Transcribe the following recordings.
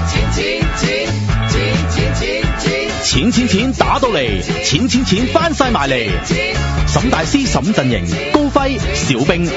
錢打到嚟，錢翻晒埋嚟。沈大師沈陣營，高輝、小冰。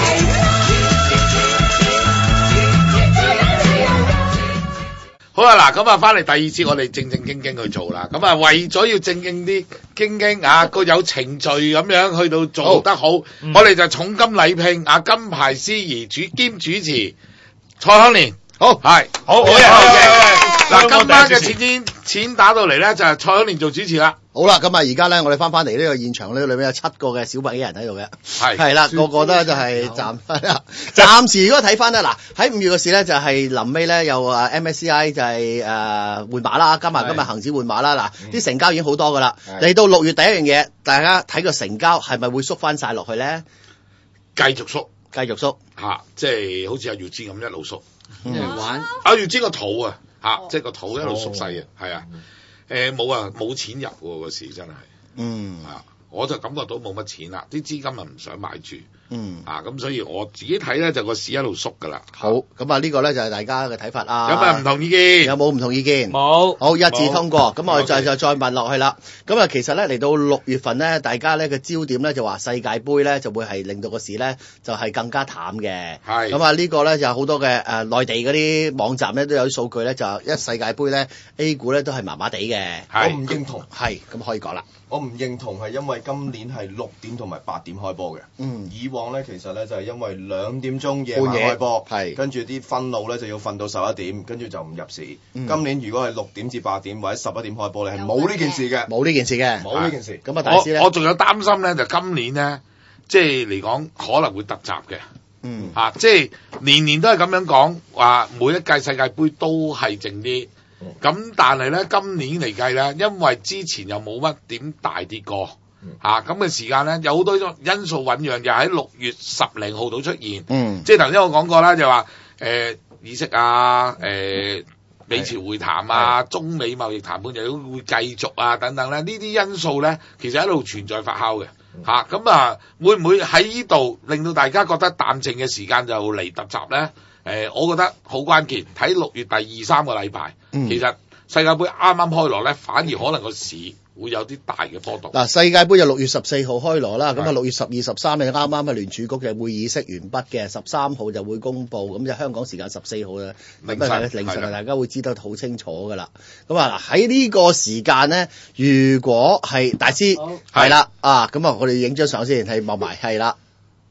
好啦，嗱咁啊，翻嚟第二節，我哋正正經經去做啦。咁啊，為咗要正經啲、經經啊，個有程序咁樣去到做得好，我哋就重金禮聘啊金牌司儀兼主持蔡康年。好，係好嘅。嗱，今晚嘅錢打到嚟咧，就係蔡康年做主持啦。 好啦，咁啊，而家咧，我哋翻嚟呢個現場呢裏面有7個嘅小白衣人喺度嘅，係啦，個個咧就係暫時如果睇翻咧，嗱喺5月嘅事咧就係臨尾咧有MSCI 就係換馬啦，加埋今日恒指換馬啦，嗱啲成交已經好多噶啦，嚟到6月第一樣嘢，大家睇個成交係咪會縮翻晒落去咧？ 繼續縮嚇， 即係好似阿耀之咁一路縮， 玩阿耀之個肚啊嚇，即係個肚一路縮細啊，係啊。冇錢入喎個市真係，我就感覺到冇乜錢啦，啲資金啊唔想買住，咁所以我自己睇咧就個市一路縮噶啦。 好，咁啊呢個咧就係大家嘅睇法啦。 有咩唔同意見？ 有冇唔同意見？ 冇。 好，一致通過。咁我哋就再問落去啦。咁啊其實咧嚟到6月份咧，大家咧嘅焦點咧就話世界盃咧就會係令到個市咧就係更加淡嘅。係。咁啊呢個咧就好多嘅內地嗰啲網站咧都有啲數據咧，就一世界盃咧 A 股咧都係麻麻地嘅。 我唔認同。 係，咁可以講啦。 我唔認同係因為今年係6點同埋8點開波嘅。以往咧其實咧就係因為2點鐘夜晚開波，跟住啲分路咧就要瞓到11點，跟住就唔入市。今年如果係6點至8點或者11點開波咧，係冇呢件事嘅。 冇呢件事嘅。 冇呢件事。 咁啊，大師咧， 我仲有擔心咧，就今年咧，即係嚟講可能會突襲嘅。即係年年都係咁樣講，話每一屆世界盃都係靜啲。咁但係咧，今年嚟計咧，因為之前又冇乜點大跌過，咁嘅時間咧，有好多因素醖釀，又喺6月10零號度出現。即係頭先我講過啦，就話議息啊，美朝會談啊，中美貿易談判又會繼續啊，等等咧，呢啲因素咧，其實一路存在發酵嘅。咁啊，會唔會喺呢度令到大家覺得淡靜嘅時間就嚟突襲咧？我覺得好關鍵，睇6月第2、3個禮拜，其實世界盃啱啱開鑼咧，反而可能個市會有啲大嘅波動。 嗱，世界盃就6月14號開鑼啦，咁啊6月12、13咧啱啱嘅聯儲局嘅會議息完畢嘅，13號就會公佈，咁就香港時間14號咧凌晨大家會知得好清楚噶啦。咁啊喺呢個時間咧，如果係大師係啦咁啊我哋影張相先，係望埋係啦。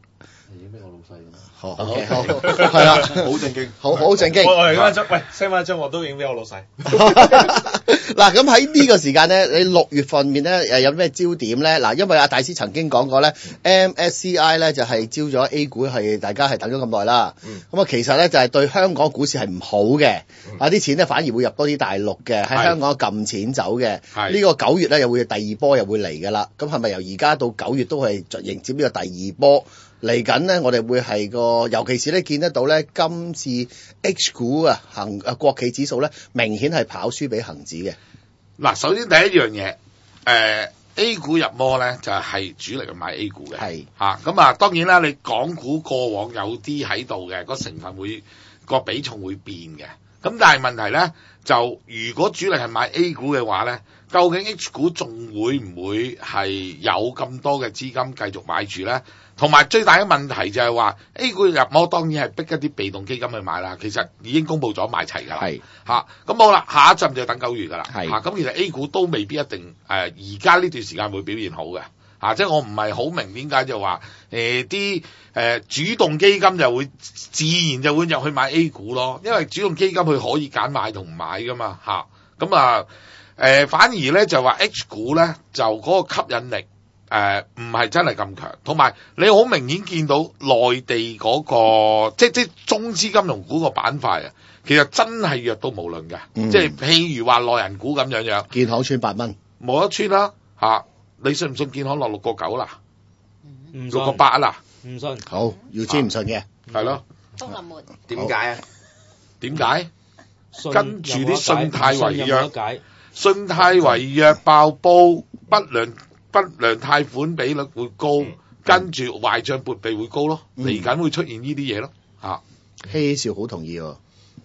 好 ，OK， 好，係啦， 好正經， 好正經。 我嚟嗰張，喂 ，send 翻張我都影俾我老細。 嗱，咁喺呢個時間咧，你6月份面咧有咩焦點咧？嗱，因為阿大師曾經講過咧 ，MSCI 咧就係招咗 A 股係大家係等咗咁耐啦。咁其實咧就係對香港股市係唔好嘅，啲錢咧反而會入多啲大陸嘅，喺香港撳錢走嘅。呢個9月咧又會第二波又會嚟㗎啦。咁係咪由而家到9月都係迎接呢個第二波？嚟緊咧，我哋會係尤其是咧見得到咧，今次 H 股國企指數咧，明顯係跑輸俾恒指嘅。 嗱，首先第一樣嘢，A 股入摩咧就係主力去買 A 股嘅。係咁啊，當然啦，你港股過往有啲喺度嘅，個成分個比重會變嘅。咁但係問題咧，就如果主力係買 A 股嘅話咧，究竟 H 股仲會唔會係有咁多嘅資金繼續買住咧？同埋最大嘅問題就係話 A 股入摩當然係逼一啲被動基金去買啦，其實已經公佈咗買齊㗎啦。咁好啦，下一陣就等9月㗎啦。咁其實 A 股都未必一定而家呢段時間會表現好嘅。即係我唔係好明點解就話啲主動基金就會自然就會入去買 A 股咯，因為主動基金佢可以揀買同唔買㗎嘛。反而咧就話 H 股咧就嗰個吸引力。唔係真係咁強，同埋你好明顯見到內地嗰個即中資金融股個板塊啊，其實真係弱到無論嘅，即係譬如話內銀股咁樣， 建行穿8蚊， 冇得穿啦你信唔信建行落6.9啦？6.8啦？唔信。 好，要穿唔信嘅， 係咯。 東林門點解啊？ 點解？跟住啲信貸違約爆煲不良貸款比率會高，跟住壞帳撥備會高咯，嚟緊會出現呢啲嘢咯。 希少好同意喎。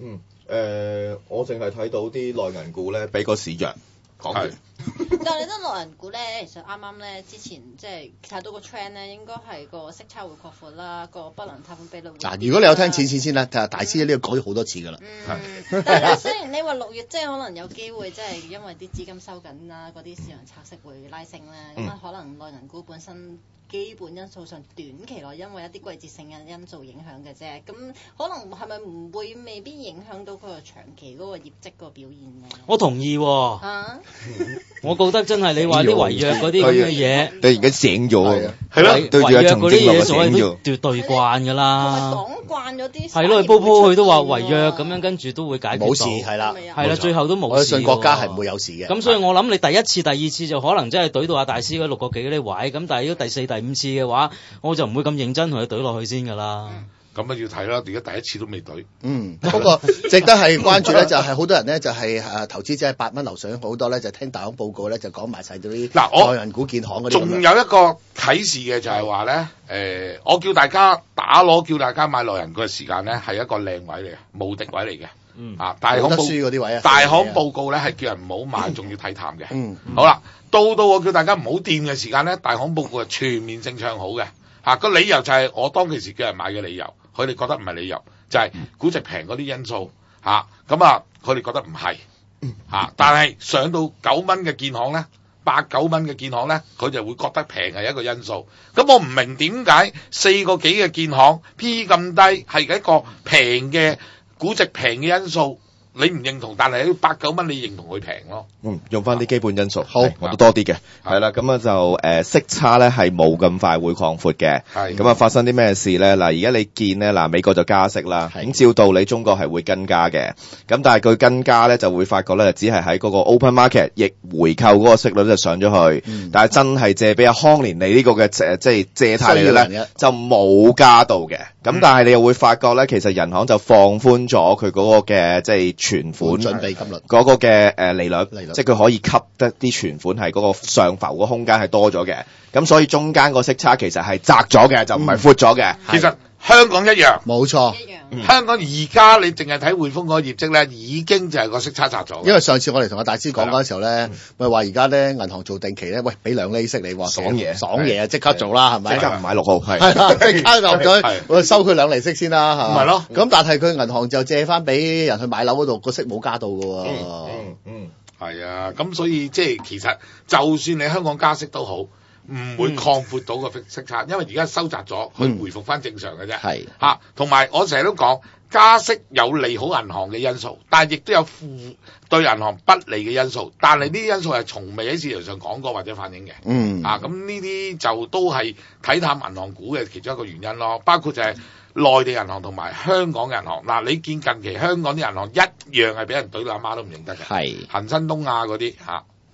我淨係睇到啲內銀股咧，比個市弱。講完。 但係你覺得內銀股咧，其實啱啱咧之前即係睇到個 trend 咧，應該係個息差會擴闊啦，個不良貸款比率會。 嗱，如果你有聽錢先啦，大師呢個講咗好多次㗎啦。 但係雖然你話6月即係可能有機會，即係因為啲資金收緊啦，嗰啲市場拆息會拉升啦，咁可能內銀股本身基本因素上短期內因為一啲季節性嘅因素影響嘅啫，咁可能係咪唔會未必影響到佢個長期嗰個業績個表現咧？ 我同意喎。我覺得真係你話啲違約嗰啲咁嘅嘢， 突然間醒咗， 係咯， 違約嗰啲嘢所謂都絕對慣㗎啦。 講慣咗啲係咯，你鋪佢都話違約咁樣，跟住都會解決到。 冇事係啦， 係啦，最後都冇事。 我信國家係唔會有事嘅。 咁所以我諗你第一次、第二次就可能真係懟到阿大師嗰6個幾嗰啲位，咁但係如果第4、第5次嘅話，我就唔會咁認真同佢懟落去先㗎啦。 咁啊要睇啦，而家第一次都未對。 不過值得係關注咧，就係好多人咧就係投資者係8蚊樓上好多咧，就聽大行報告咧就講埋晒到啲內銀股建行嗰啲。 仲有一個啟示嘅就係話咧，我叫大家打鑼，叫大家買內銀股嘅時間咧係一個靚位嚟嘅，無敵位嚟嘅。大行輸嗰啲位啊， 大行報告咧係叫人唔好買，仲要睇淡嘅。好啦，到我叫大家唔好掂嘅時間咧，大行報告係全面性唱好嘅。個理由就係我當其時叫人買嘅理由。佢哋覺得唔係理由，就係估值平嗰啲因素咁佢哋覺得唔係但係上到9蚊嘅建行咧，8、9蚊嘅建行咧，佢就會覺得平係一個因素。咁我唔明點解4個幾嘅建行 P 咁低係一個平嘅估值平嘅因素，你唔認同，但係喺8、9蚊你認同佢平咯。 用翻啲基本因素， 好， 我都多啲嘅，係啦，咁就息差咧係冇咁快會擴闊嘅，咁發生啲咩事咧？嗱，而家你見咧，美國就加息啦，咁照道理中國係會跟加嘅，咁但係佢跟加咧就會發覺咧，只係喺嗰個 open market 逆回購嗰個息率就上咗去，但係真係借俾阿康連利呢個嘅即係借貸嚟嘅咧，就冇加到嘅。咁但係你又會發覺咧，其實銀行就放寬咗佢嗰個嘅即係存款準備金率嗰個嘅利率，即係佢可以吸得啲存款係嗰個上浮個空間係多咗嘅。咁所以中間個息差其實係窄咗嘅，就唔係闊咗嘅。 其實香港一樣， 冇錯。 香港而家你淨係睇匯豐嗰個業績咧，已經就係個息差窄咗。 因為上次我哋同阿大師講嗰陣時候咧，咪話而家咧銀行做定期咧，喂俾2厘息你話爽嘢啊，即刻做啦，係咪？ 即刻唔買6號， 係啦，即刻落咗，我收佢2厘息先啦，係咪咯？ 咁但係佢銀行就借翻俾人去買樓嗰度，個息冇加到㗎喎。 係啊，咁所以即係其實就算你香港加息都好，唔會擴闊到個息差，因為而家收窄咗，佢回復翻正常嘅啫。 係同埋我成日都講加息有利好銀行嘅因素，但係亦都有對銀行不利嘅因素。但係呢啲因素係從未喺市場上講過或者反映嘅。咁呢啲就都係睇淡銀行股嘅其中一個原因咯。包括就係內地銀行同埋香港嘅銀行。嗱，你見近期香港啲銀行一樣係俾人懟到阿媽都唔認得嘅。係恒生東亞嗰啲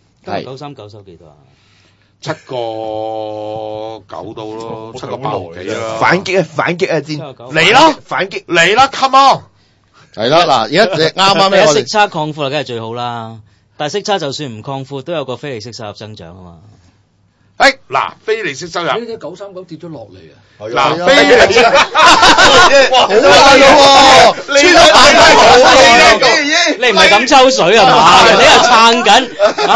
9399收幾多啊 ？7個9到咯，7個8毫幾啦。 反擊啊！先嚟咯，反擊嚟啦 ，come on！ 係啦，嗱，而家啱啱咧， 息差擴闊梗係最好啦，但係息差就算唔擴闊，都有個非利息收入增長啊嘛。 嗱，非利息收入呢啲939跌咗落嚟啊！ 嗱，非利息， 哇，好快喎，穿咗大塊好你唔係咁抽水係嘛？你又撐緊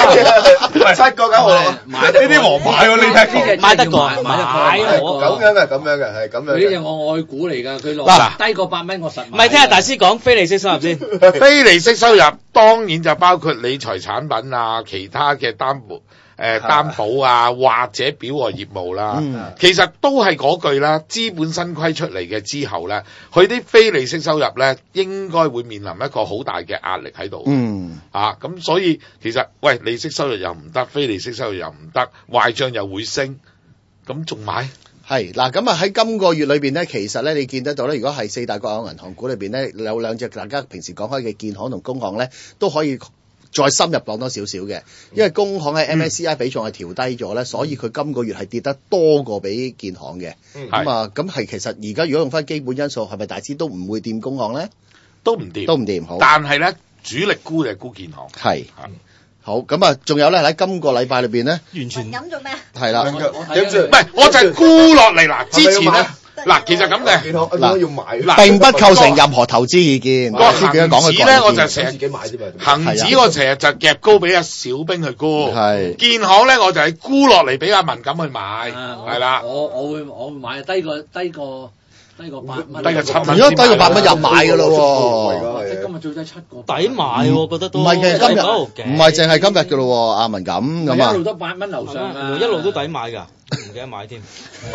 7個9毫， 買呢啲王牌喎，你睇買得過，買咁樣嘅，係咁樣。 呢隻我愛股嚟㗎，佢落低過8蚊，我實買。 唔係聽下大師講非利息收入先。 非利息收入當然就包括理財產品啊，其他嘅擔保啊，或者表外業務啦。其實都係嗰句啦，資本新規出嚟嘅之後咧，佢啲非利息收入咧應該會面臨一個好大嘅壓力喺度。咁所以其實喂，利息收入又唔得，非利息收入又唔得，壞帳又會升，咁仲買？ 係嗱，咁啊喺今個月裏邊咧，其實咧你見得到咧，如果係4大國有銀行股裏邊咧，有2隻大家平時講開嘅建行同工行咧，都可以再深入講多少少嘅，因為工行喺 MSCI 比重係調低咗咧，所以佢今個月係跌得多過比建行嘅。咁係其實而家如果用翻基本因素，係咪大致都唔會掂工行咧？ 都唔掂，好。但係咧，主力沽就係沽建行。係。 好，咁啊，仲有咧喺今個禮拜裏邊咧， 完全咁做咩？ 係啦， 唔係，我就係沽落嚟嗱，之前咧。 嗱，其實咁嘅嗱要買， 並不構成任何投資意見。 個恒指咧，我就成日自己買啫嘛。 恒指我成日就夾高俾阿小兵去沽， 係建行咧我就係沽落嚟俾阿文錦去買，係啦。 我會買低過8蚊， 低過7蚊。 如果低過8蚊又買㗎咯喎。 即係今日最低7個， 抵買喎，覺得都唔係嘅，今日唔係淨係今日㗎咯喎，阿文錦咁啊。 一路都8蚊樓上啊， 一路都抵買㗎，唔記得買添。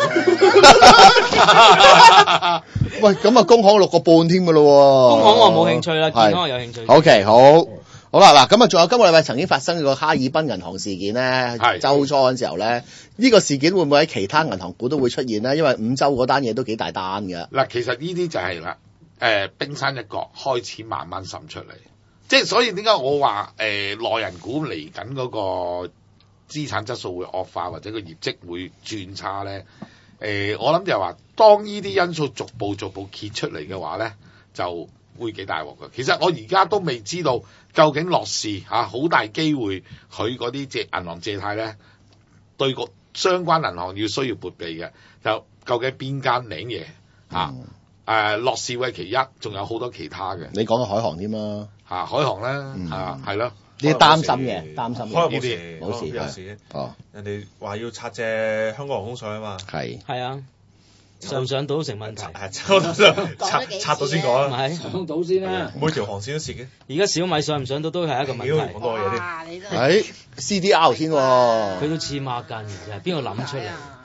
喂，咁啊，工行6個半添㗎咯喎。 工行我冇興趣啦，建行我有興趣。 OK，好啦，嗱，咁啊，仲有今個禮拜曾經發生個哈爾濱銀行事件咧，週初嗰陣時候咧，呢個事件會唔會喺其他銀行股都會出現咧？因為5週嗰單嘢都幾大單嘅。 嗱，其實呢啲就係啦，冰山一角，開始慢慢滲出嚟。即係所以點解我話內銀股嚟緊嗰個資產質素會惡化，或者個業績會轉差咧？我諗就係話，當呢啲因素逐步揭出嚟嘅話咧，就會幾大鑊㗎。其實我而家都未知道究竟樂視好大機會佢嗰啲銀行借貸咧，對個相關銀行需要撥備嘅，就究竟邊間領嘢樂視會係其一，仲有好多其他嘅。 你講個海航添嘛？ 海航啦，係咯。 呢啲擔心嘅， 冇事， 冇事， 有事。 哦， 人哋話要拆借香港航空上啊嘛。 係啊，上唔上到成問題。 拆到先講啦。 上到先啦。 每條航線都蝕嘅。 而家小米上唔上到都係一個問題。 講多嘢啲。CDR 先喎。 佢都黐孖筋嘅，邊個諗出嚟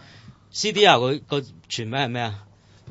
？CDR 個全名係咩啊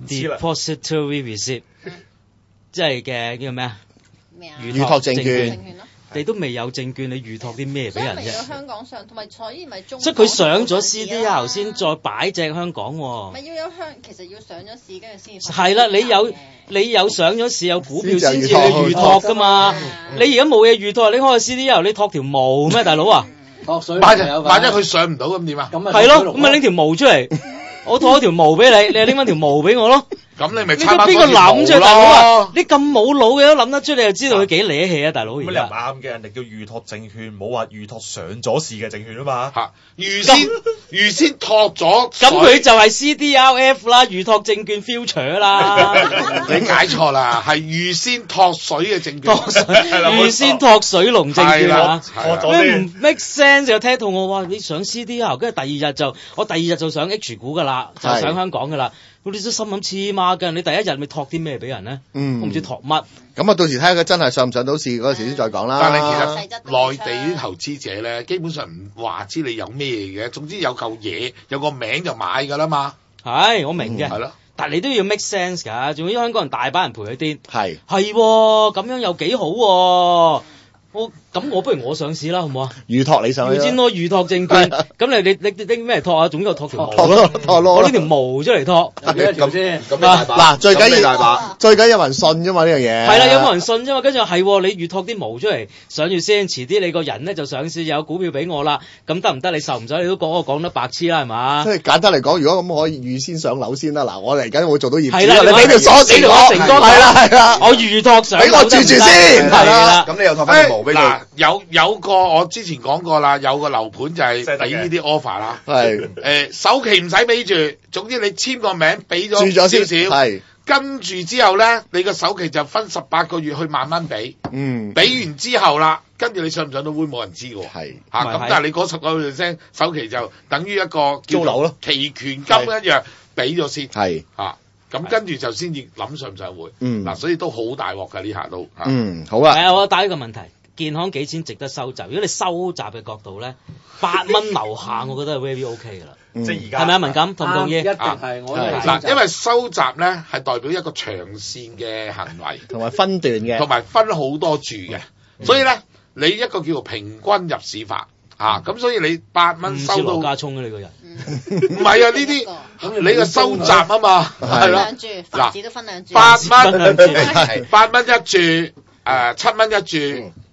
？Depository Receipt， 即係嘅叫咩啊？ 預託證券。 你都未有證券，你預託啲咩俾人啫？ 所以咪要香港上，同埋所以咪中。 即係佢上咗 CDR 先，再擺隻香港喎。 咪要有其實要上咗市跟住先。 係啦，你有上咗市有股票先至去預託㗎嘛？你而家冇嘢預託，你開 CDR 你託條毛咩，大佬啊？ 託水萬一佢上唔到咁點啊？ 係咯，咁咪拎條毛出嚟，我託咗條毛俾你，你拎翻條毛俾我咯。 咁你咪差邊個諗啫，大佬啊！你咁冇腦嘅都諗得出，你就知道佢幾瀨氣啊，大佬。 咁你唔啱嘅，人哋叫預託證券，冇話預託上咗市嘅證券啊嘛。 預先託咗。 咁佢就係 CDRF 啦，預託證券 future 啦。 你解錯啦，係預先託水嘅證券。 預先託水龍證券啊！ 你唔 make sense 就聽到我話你上 CDR， 跟住第二日就上 H 股㗎啦，就上香港㗎啦。你都心諗黐孖㗎，你第一日咪託啲咩俾人咧？我唔知託乜。 咁啊，到時睇下佢真係上唔上到市嗰時先再講啦。 但係其實內地啲投資者咧，基本上唔話知你有咩嘅，總之有嚿嘢有個名就買㗎啦嘛。 係，我明嘅。 係咯。 但係你都要 make sense 㗎，仲要香港人大班人陪佢癲。 係喎，咁樣又幾好喎。咁我不如我上市啦，好唔好啊？預託你上去。 先咯，預託證券。咁你拎咩託啊？總之我託條毛咯， 我呢條毛出嚟託。 咁先。 嗱，最緊要有人信啫嘛呢樣嘢。 係啦，有冇人信啫嘛？跟住係你預託啲毛出嚟上住先，遲啲你個人咧就上市有股票俾我啦。咁得唔得？你受唔受？你都講得白痴啦，係嘛？ 即係簡單嚟講，如果咁可以預先上樓先啦。嗱，我嚟緊會做到業主。 係啦， 你俾條鎖匙我。 成哥係啦，我預託上。 俾我住先。係啦。 咁你又託翻條毛俾佢。 有個我之前講過啦，有個樓盤就係俾呢啲 offer 啦。係首期唔使俾住，總之你簽個名俾咗少少，係跟住之後咧，你個首期就分18個月去慢慢俾。俾完之後啦，跟住你上唔上到會冇人知喎。係咁，但係你嗰10%首期就等於一個租樓咯， 期權金一樣俾咗先。 係咁跟住就先至諗上唔上會。嗱，所以都好大鑊㗎呢下都。 好啊。 係啊，我打一個問題。健康幾錢值得收集？如果你收集嘅角度咧，8蚊樓下，我覺得係 very OK 㗎啦。 即係而家係咪啊？文錦同唔同意？ 一定係我嗱，因為收集咧係代表一個長線嘅行為， 同埋分段嘅， 同埋分好多注嘅。所以咧，你一個叫做平均入市法咁所以你8蚊收到。羅家聰啊，你個人唔係啊，呢啲你個收集啊嘛，係咯。 嗱，都分兩注。 8蚊一注，7蚊一注。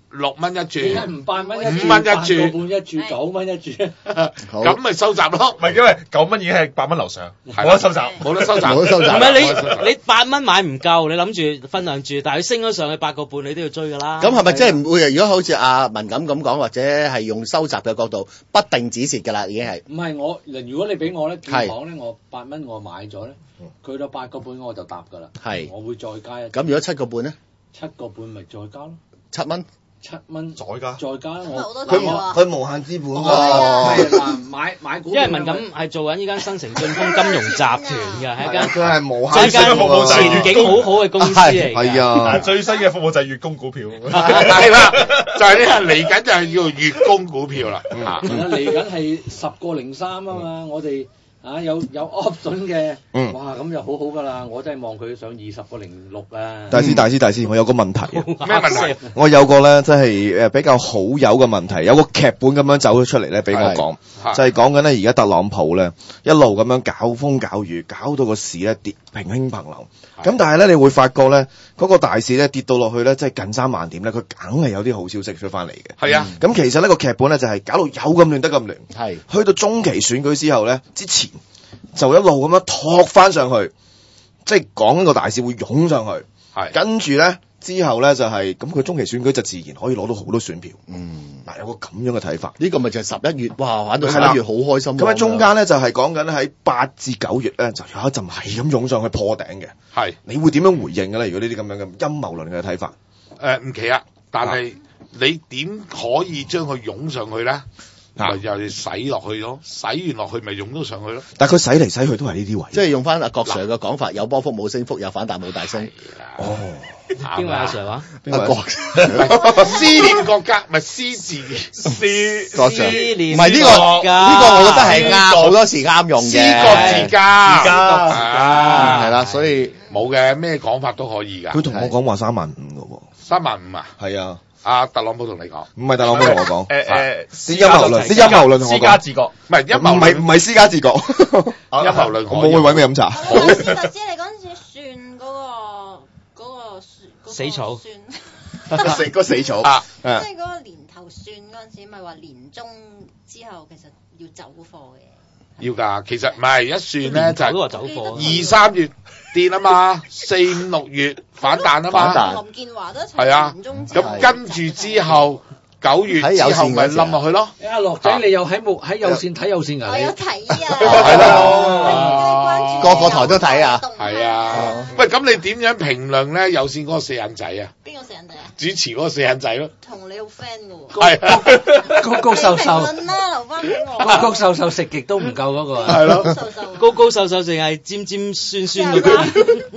6蚊一注， 點解唔8蚊一注？ 5蚊一注 8個半一注，9蚊一注。 咁咪收集咯。 唔係因為9蚊已經係8蚊樓上， 係冇得收集， 冇得收集， 冇得收集。 唔係你8蚊買唔夠，你諗住分兩注，但係佢升咗上去8個半，你都要追㗎啦。 咁係咪即係唔會？如果好似阿文錦咁講，或者係用收集嘅角度，不定止蝕㗎啦，已經係。 唔係我，如果你俾我咧，建行咧，我8蚊我買咗咧，佢到8個半我就搭㗎啦。 係， 我會再加一。 咁如果7個半咧 ？7個半咪再加咯。 7蚊。 7蚊再加我佢無限資本係嗱買股， 因為文錦係做緊呢間新城進豐金融集團嘅，係一間佢係無限間服務前景好好嘅公司嚟。 係啊， 最新嘅服務就係月供股票， 係啦，就係呢嚟緊就係叫月供股票啦。 嚟緊係10個03啊嘛，我哋。有 option 嘅，哇咁就好好㗎啦！我真係望佢上20個06啊！ 大師，我有個問題啊！ 咩問題？ 我有個咧，即係比較好友嘅問題，有個劇本咁樣走咗出嚟咧，俾我講，就係講緊咧而家特朗普咧一路咁樣搞風搞雨，搞到個市咧跌平興平流。咁但係咧，你會發覺咧嗰個大市咧跌到落去咧，即係近3萬點咧，佢梗係有啲好消息出翻嚟嘅。 係啊， 咁其實呢個劇本咧就係搞到有咁亂得咁亂， 係去到中期選舉之後咧，之前就一路咁樣托翻上去，即係講呢個大市會湧上去， 係跟住咧之後咧就係咁，佢中期選舉就自然可以攞到好多選票。嗱，有個咁樣嘅睇法， 呢個咪就係11月，哇玩到11月好開心。 咁喺中間咧就係講緊喺8至9月咧就有一陣係咁湧上去破頂嘅。係，你會點樣回應嘅咧？如果呢啲咁樣嘅陰謀論嘅睇法？ 唔奇啊，但係你點可以將佢湧上去咧？咪又係洗落去咯，洗完落去咪湧到上去咯。 但係佢洗嚟洗去都係呢啲位， 即係用翻阿郭 Sir 嘅講法，有波幅冇升幅，有反彈冇大升。 哦， 邊位阿 Sir 話？ 阿郭思念國家，咪思字郭 Sir， 唔係呢個，我覺得係啱，好多時啱用嘅。 思國自家， 係啦，所以冇嘅，咩講法都可以㗎。 佢同我講話3萬5嘅喎 ，35000啊？ 係啊。 阿特朗普同你講， 唔係特朗普同我講， 啲陰謀論，啲陰謀論同我講， 私家自覺， 唔係陰謀， 唔係私家自覺，陰謀論， 我冇去揾佢飲茶。 頭先你嗰陣時算嗰個死草， 食個死草啊！即係嗰個年頭算嗰陣時，咪話年中之後其實要走貨嘅。 要㗎，其實唔係一算咧就係走貨 2、3月跌啊嘛，4、5、6月反彈啊嘛， 林建華都係啊，咁跟住之後9月之後咪冧落去咯。 阿樂仔，你又喺有線睇有線㗎？ 我有睇啊， 係啦， 個個台都睇啊， 係啊。喂，咁你點樣評論咧？有線嗰個四眼仔啊？ 邊個四眼仔啊？ 主持嗰個四眼仔咯。 同你好 friend 㗎喎。 係高高瘦瘦。 評論啦，留翻俾我。 高高瘦瘦食極都唔夠嗰個。 係咯。 高高瘦瘦淨係尖尖酸酸嗰個。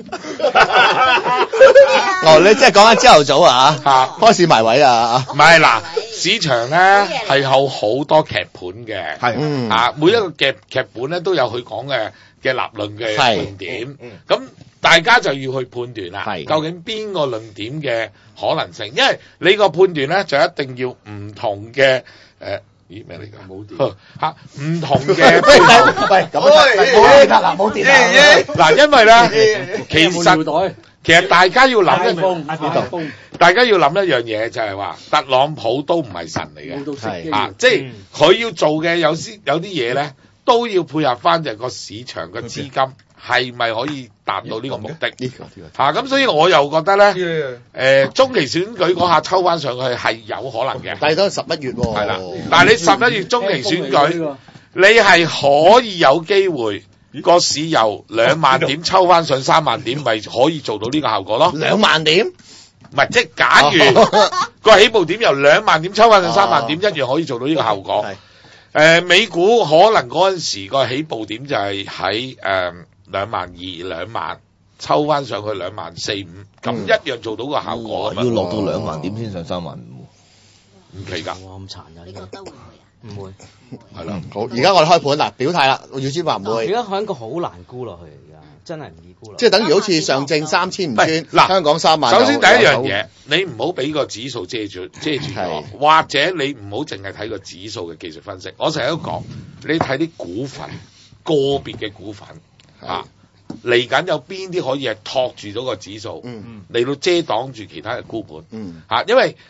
哦，你即係講緊朝頭早啊？開始埋位啊？ 唔係嗱，市場咧係有好多劇本嘅，係每一個劇本咧都有佢講嘅立論嘅論點，咁大家就要去判斷啦，究竟邊個論點嘅可能性？因為你個判斷咧就一定要唔同嘅咦咩嚟㗎？冇電嚇，唔同嘅喂，咁冇電啦，冇電啦。 嗱，因為咧其實大家要諗大家要諗一樣嘢就係話，特朗普都唔係神嚟嘅，即係佢要做嘅有啲嘢咧，都要配合翻就個市場嘅資金係咪可以達到呢個目的？咁所以我又覺得咧，中期選舉嗰下抽翻上去係有可能嘅， 但係都係11月喎。 係啦，但係你11月中期選舉，你係可以有機會。個市由2萬點抽翻上3萬點，咪可以做到呢個效果咯。 2萬點？ 唔係，即係假如個起步點由2萬點抽翻上3萬點，一樣可以做到呢個效果。美股可能嗰陣時個起步點就係喺2萬2、2萬，抽翻上去2萬4、5，咁一樣做到個效果。 要落到2萬點先上3萬5， 唔奇㗎。 咁殘忍， 你覺得會唔會啊？ 唔會， 係啦。 好，而家我哋開盤啦，表態啦，要知話唔會。 而家係一個好難估落去，而家真係唔易估落。 即係等於好似上證3000唔穿， 嗱香港3萬。 首先第一樣嘢，你唔好俾個指數遮住我，或者你唔好淨係睇個指數嘅技術分析。我成日都講，你睇啲股份，個別嘅股份嚟緊有邊啲可以係托住咗個指數，嚟到遮擋住其他嘅沽盤，因為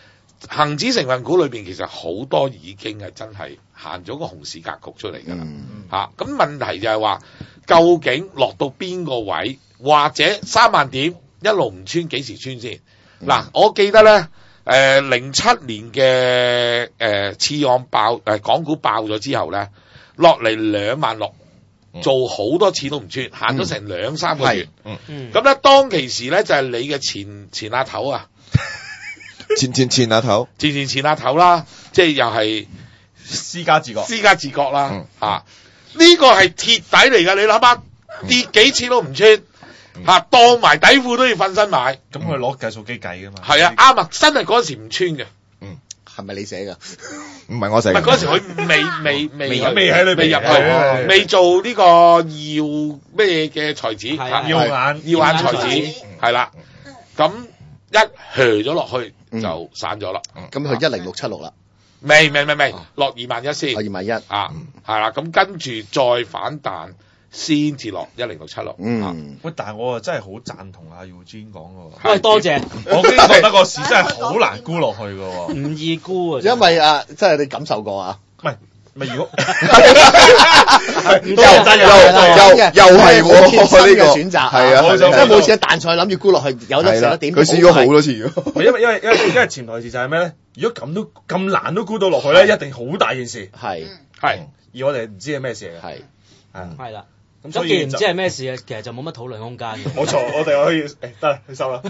恒指成分股裏邊其實好多已經係真係行咗個熊市格局出嚟㗎啦嚇。咁問題就係話，究竟落到邊個位，或者3萬點一路唔穿，幾時穿先？嗱，我記得咧07年嘅次按爆港股爆咗之後咧，落嚟2萬6。做好多次都唔穿，行咗成2-3個月。咁咧當其時咧就係你嘅前阿頭啊， 前阿頭， 前阿頭啦，即係又係私家自覺啦嚇。呢個係鐵底嚟㗎，你諗下跌幾次都唔穿嚇，當埋底褲都要瞓身買。 咁佢攞計數機計㗎嘛。 係啊，啱啊，真係嗰陣時唔穿嘅。 係咪你寫㗎？ 唔係我寫。唔係嗰陣時佢未喺裏邊入去，未做呢個耀咩嘅才子，耀眼才子係啦。咁一hö咗落去就散咗啦。 咁佢10676啦。 未落21000先。 21000 啊，係啦。咁跟住再反彈。先至落10676。 喂，但係我真係好贊同阿 Eugene 講嘅喎。 喂，多謝。 我已經覺得個市真係好難沽落去嘅喎。 唔易沽啊！ 因為即係你感受過啊。 咪如果又係喎， 天生嘅選擇係啊， 即係每次一彈菜諗住沽落去，有得食得點？ 佢試過好多次喎。 因為潛台詞就係咩咧？如果咁難都沽到落去咧，一定好大件事。 係， 而我哋唔知係咩事嘅。 係啦。咁既然唔知係咩事嘅，其實就冇乜討論空間嘅。 冇錯，我哋可以得啦，去收啦。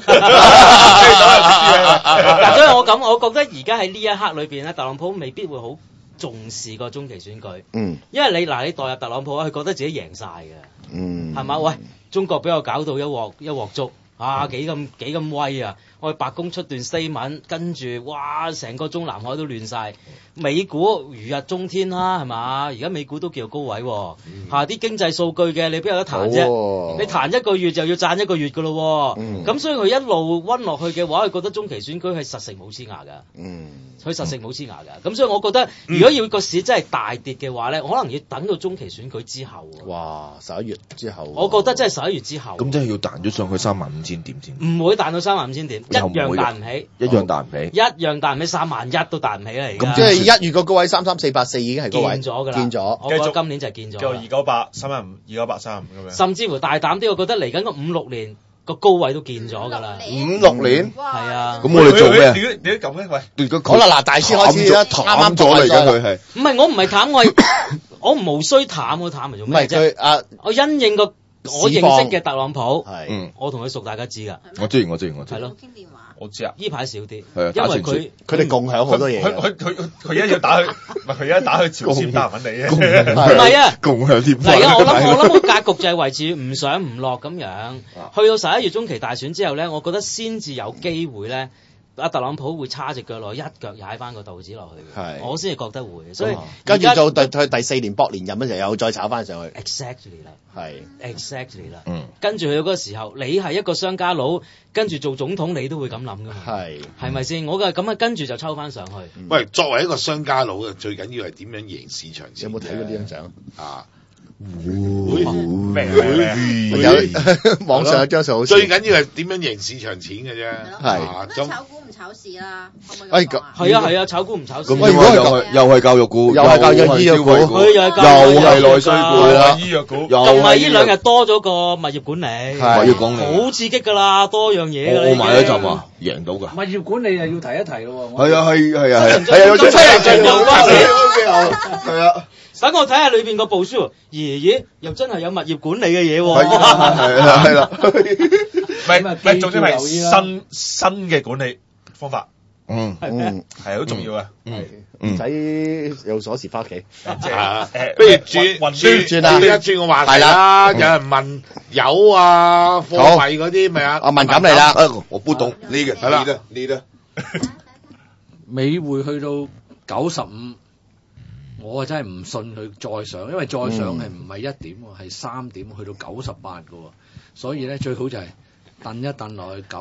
所以我覺得而家喺呢一刻裏邊咧，特朗普未必會好重視個中期選舉。因為你代入特朗普，佢覺得自己贏晒嘅。係嘛？喂，中國俾我搞到一鑊粥啊！幾咁威啊！我去白宮出段 statement， 跟住哇，成個中南海都亂晒。美股如日中天啦，係嘛？而家美股都叫高位喎。啲經濟數據嘅你邊有得彈啫？你彈一個月就要賺一個月㗎咯。咁所以佢一路溫落去嘅話，佢覺得中期選舉係實食冇黐牙㗎。佢實食冇黐牙㗎。咁所以我覺得，如果要個市真係大跌嘅話咧，可能要等到中期選舉之後。 哇！11月之後。 我覺得真係11月之後。 咁真係要彈咗上去35000點先。 唔會彈到35000點，一樣彈唔起。 一樣彈唔起。 一樣彈唔起，31000都彈唔起啦而家。 咁即係1月個高位33484已經係高位。 見咗㗎啦。 見咗。 我覺得今年就係見咗。 叫298、315、298、315咁樣。 甚至乎大膽啲，我覺得嚟緊個5-6年個高位都見咗㗎啦。 5-6年？ 係啊。 咁我哋做咩？ 點解咁咧？喂， 好啦，嗱，大師開始啦，啱啱咗嚟㗎佢係。 唔係，我唔係淡，我無需淡，我淡嚟做咩啫？ 唔係佢我因應個我認識嘅特朗普，我同佢熟，大家知㗎。 我知。 係咯。 我知啊， 呢排少啲， 因為佢哋共享好多嘢。 佢一要打去，唔係佢一打去朝鮮打揾你啫。 唔係啊， 共享添。 嗱，我諗個格局就係維持唔上唔落咁樣。去到11月中期大選之後咧，我覺得先至有機會咧，阿特朗普會叉隻腳落，一腳踩翻個道指落去。我先至覺得會。所以跟住到第4年搏連任嘅時候，又再炒翻上去。 Exactly 啦。Exactly 啦。跟住去到嗰個時候，你係一個商家佬，跟住做總統，你都會咁諗噶嘛？係咪先？我嘅咁啊，跟住就抽翻上去。 喂，作為一個商家佬嘅，最緊要係點樣贏市場先？ 有冇睇過呢張相啊？ 有網上有張相好。 最緊要係點樣贏市場錢嘅啫。 咁炒股唔炒市啦，可唔可以咁講？ 係啊，炒股唔炒市。 咁又係教育股， 又係教育醫藥股， 又係內需股啦， 醫藥股。 咁咪呢兩日多咗個物業管理， 物業管理好刺激㗎啦，多樣嘢㗎。 我買一陣啊，贏到㗎。 物業管理又要提一提咯喎。 係啊， 咁七人進入係啊。 等我睇下裏邊個報書，爺又真係有物業管理嘅嘢喎。 係啦， 咪總之係新嘅管理方法。係好重要嘅。 唔使有鎖匙翻屋企。 不如轉個話題啦。有人問油啊、貨幣嗰啲咪啊？ 我敏感嚟啦。 我不懂呢個，係啦，呢個。 美匯去到95。我真係唔信佢再上，因為再上係唔係1點喎，係3點去到98嘅喎，所以咧最好就係燉一燉落去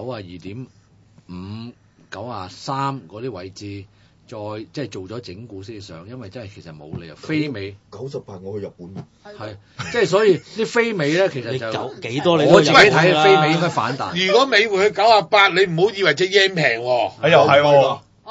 92.5、93嗰啲位置，再即係做咗整固先上，因為真係其實冇理由非美 98，我去日本係即係所以啲非美咧其實就幾多你我自己睇非美應該反彈。 如果美匯去98，你唔好以為隻 yen 平喎， 又係喎。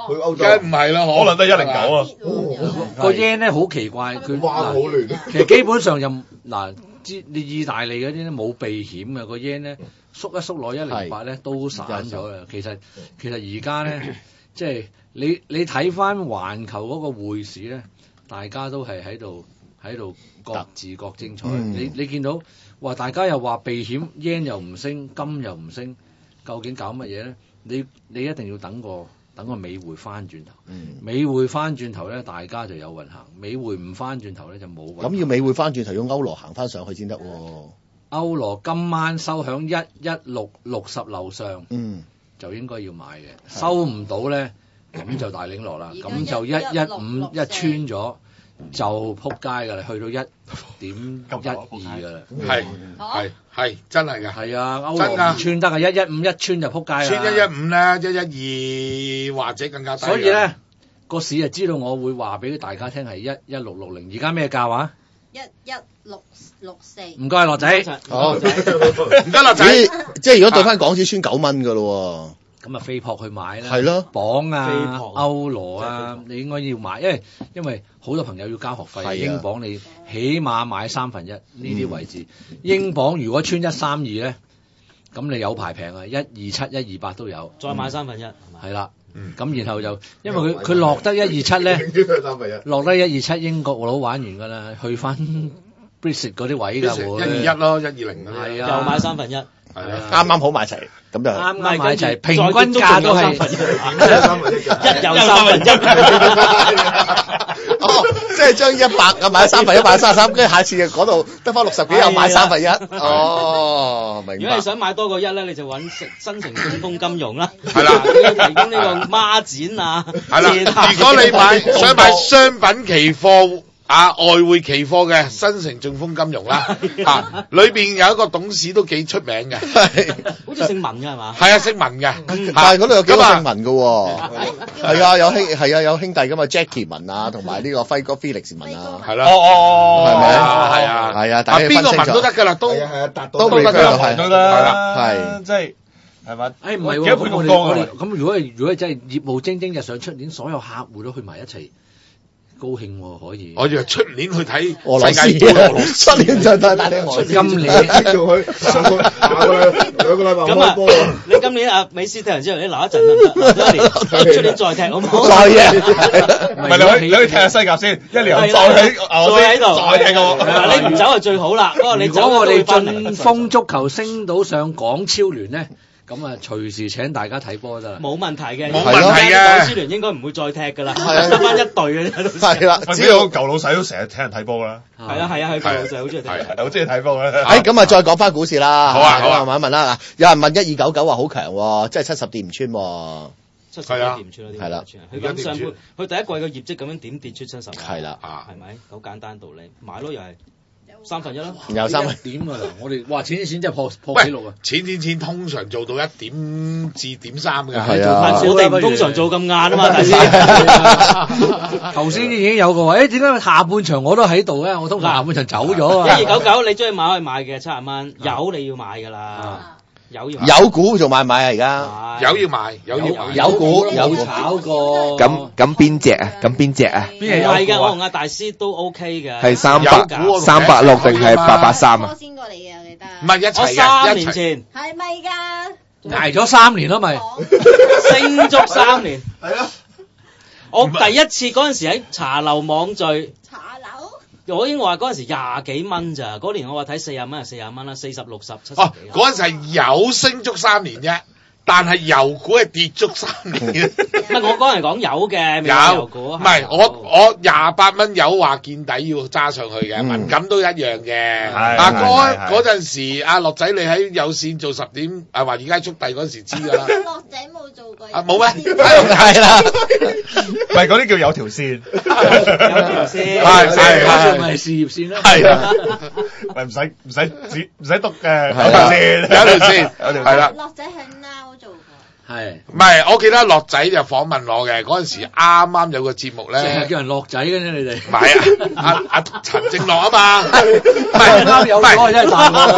去歐洲， 梗唔係啦， 可能都係109啊。 個 yen 咧好奇怪，佢好亂。 其實基本上就嗱，你意大利嗰啲咧冇避險嘅，個 yen 咧縮一縮落108咧都散咗嘅。其實而家咧，即係你睇翻環球嗰個匯市咧，大家都係喺度各自各精彩。你見到話大家又話避險 yen 又唔升，金又唔升，究竟搞乜嘢咧？你一定要等個美匯翻轉頭，美匯翻轉頭咧，大家就有運行；美匯唔翻轉頭咧，就冇運行。 咁要美匯翻轉頭，要歐羅行翻上去先得喎。 歐羅今晚收響11660樓上，就應該要買嘅。收唔到咧，咁就大領落啦。咁就115一穿咗。就撲街㗎啦，去到1.12㗎啦， 係真係㗎， 係啊，歐羅唔穿得啊，115一穿就撲街啦， 穿115咧112或者更加低。 所以咧個市就知道我會話俾大家聽係11660，而家咩價話 ？11664。 唔該，樂仔， 好，唔該，樂仔， 即係如果對翻港紙穿9蚊㗎咯喎。 咁啊，飛撲去買啦， 係咯， 鎊啊、歐羅啊，你應該要買，因為好多朋友要交學費，英鎊你起碼買1/3呢啲位置，英鎊如果穿132咧，咁你有排平啊，127、128都有， 再買1/3， 係啦，咁然後就因為佢落得127咧，落得127英國佬玩完㗎啦，去翻 Brexit 嗰啲位㗎喎 ，121咯，120 係啊， 又買1/3。 係啊， 啱啱好買齊，咁就啱啱買齊，平均價都係 1有1/3。 哦，即係將100買1/3，買33，跟住下次就嗰度得翻60幾，又買1/3。哦，明白。 如果你想買多個1咧，你就揾新城中豐金融啦。 係啦， 佢提供呢個孖展啊。 係啦，如果你想買商品期貨。外匯期貨嘅新城中豐金融啦，裏邊有一個董事都幾出名嘅， 好似姓文嘅係嘛？ 係啊，姓文嘅， 但係嗰度有幾個姓文嘅喎，係啊，有兄弟噶嘛 ，Jackie 文啊，同埋呢個輝哥 Felix 文啊， 係啦， 係咪啊？ 係啊， 大家邊個文都得㗎啦，都得都得㗎， 都得， 係啦， 係， 即係係嘛？ 唔係喎，咁如果真係業務蒸蒸日上，出年所有客戶都去埋一齊。高興喎，可以。 我以為出年去睇俄羅斯，出年就帶你俄羅斯。 今年仲去2個禮拜咁啊！你今年阿美斯踢完之後，你留一陣得唔得？留一年，出年再踢好唔好？ 再嘅， 唔係你可以踢下西甲先，1年後再喺度， 再踢過。 你唔走就最好啦。不過你走， 如果我哋進鋒足球升到上港超聯咧。咁啊，隨時請大家睇波得啦， 冇問題嘅， 冇問題嘅。 港超聯應該唔會再踢㗎啦，得翻一隊嘅啫。 係啦， 只要舊老細都成日請人睇波啦。 係啊，佢舊老細好中意睇， 好中意睇波咧。 咁啊，再講翻股市啦。 好啊， 問一問啦。有人問1299話好強喎，即係70跌唔穿喎。 70跌唔穿係啦， 佢咁上半，佢第一季嘅業績咁樣點跌出70？ 係啦， 係咪？好簡單道理，買咯又係。1/3啦， 有3 點啊！我哋哇，錢真係破紀錄啊！ 錢通常做到1點至1.3嘅， 係啊， 我哋唔通常做咁晏啊嘛，大師。 頭先已經有個話，點解下半場我都喺度咧？我通常下半場走咗啊 ！1299你中意買可以買嘅70蚊，有你要買㗎啦。有股仲買唔買啊？而家有要買，有股有炒過。 咁邊隻啊？邊隻啊？ 邊係㗎？我同阿大師都 OK 嘅。 係360定係883啊？ 先過嚟嘅，我記得。 唔係一齊嘅， 我3年前。 係咪㗎？ 捱咗3年咯，咪升足3年。 係啊！ 我第一次嗰陣時喺茶樓網聚。我已經話嗰陣時20幾蚊咋，嗰年我話睇40蚊就40蚊啦，40、60、70幾。 哦，嗰陣時係有升足3年啫，但係油股係跌足3年。 唔係我嗰陣講有嘅，油股。 唔係我28蚊油話見底要揸上去嘅，文錦都一樣嘅。嗰陣時阿樂仔你喺有線做10點華爾街速遞嗰陣時知㗎啦。 樂仔冇做過。 冇咩？ 係啦， 唔係嗰啲叫有條線。 有條線。 係咪事業線啦？ 係啊， 唔使篤嘅，有條線， 有條線，係啦。 樂仔係 now 做過。 係。 唔係？我記得樂仔就訪問我嘅嗰陣時，啱啱有個節目咧， 成日叫人樂仔嘅啫，你哋。 唔係啊，阿陳正樂啊嘛，唔係啱有嗰真係大我。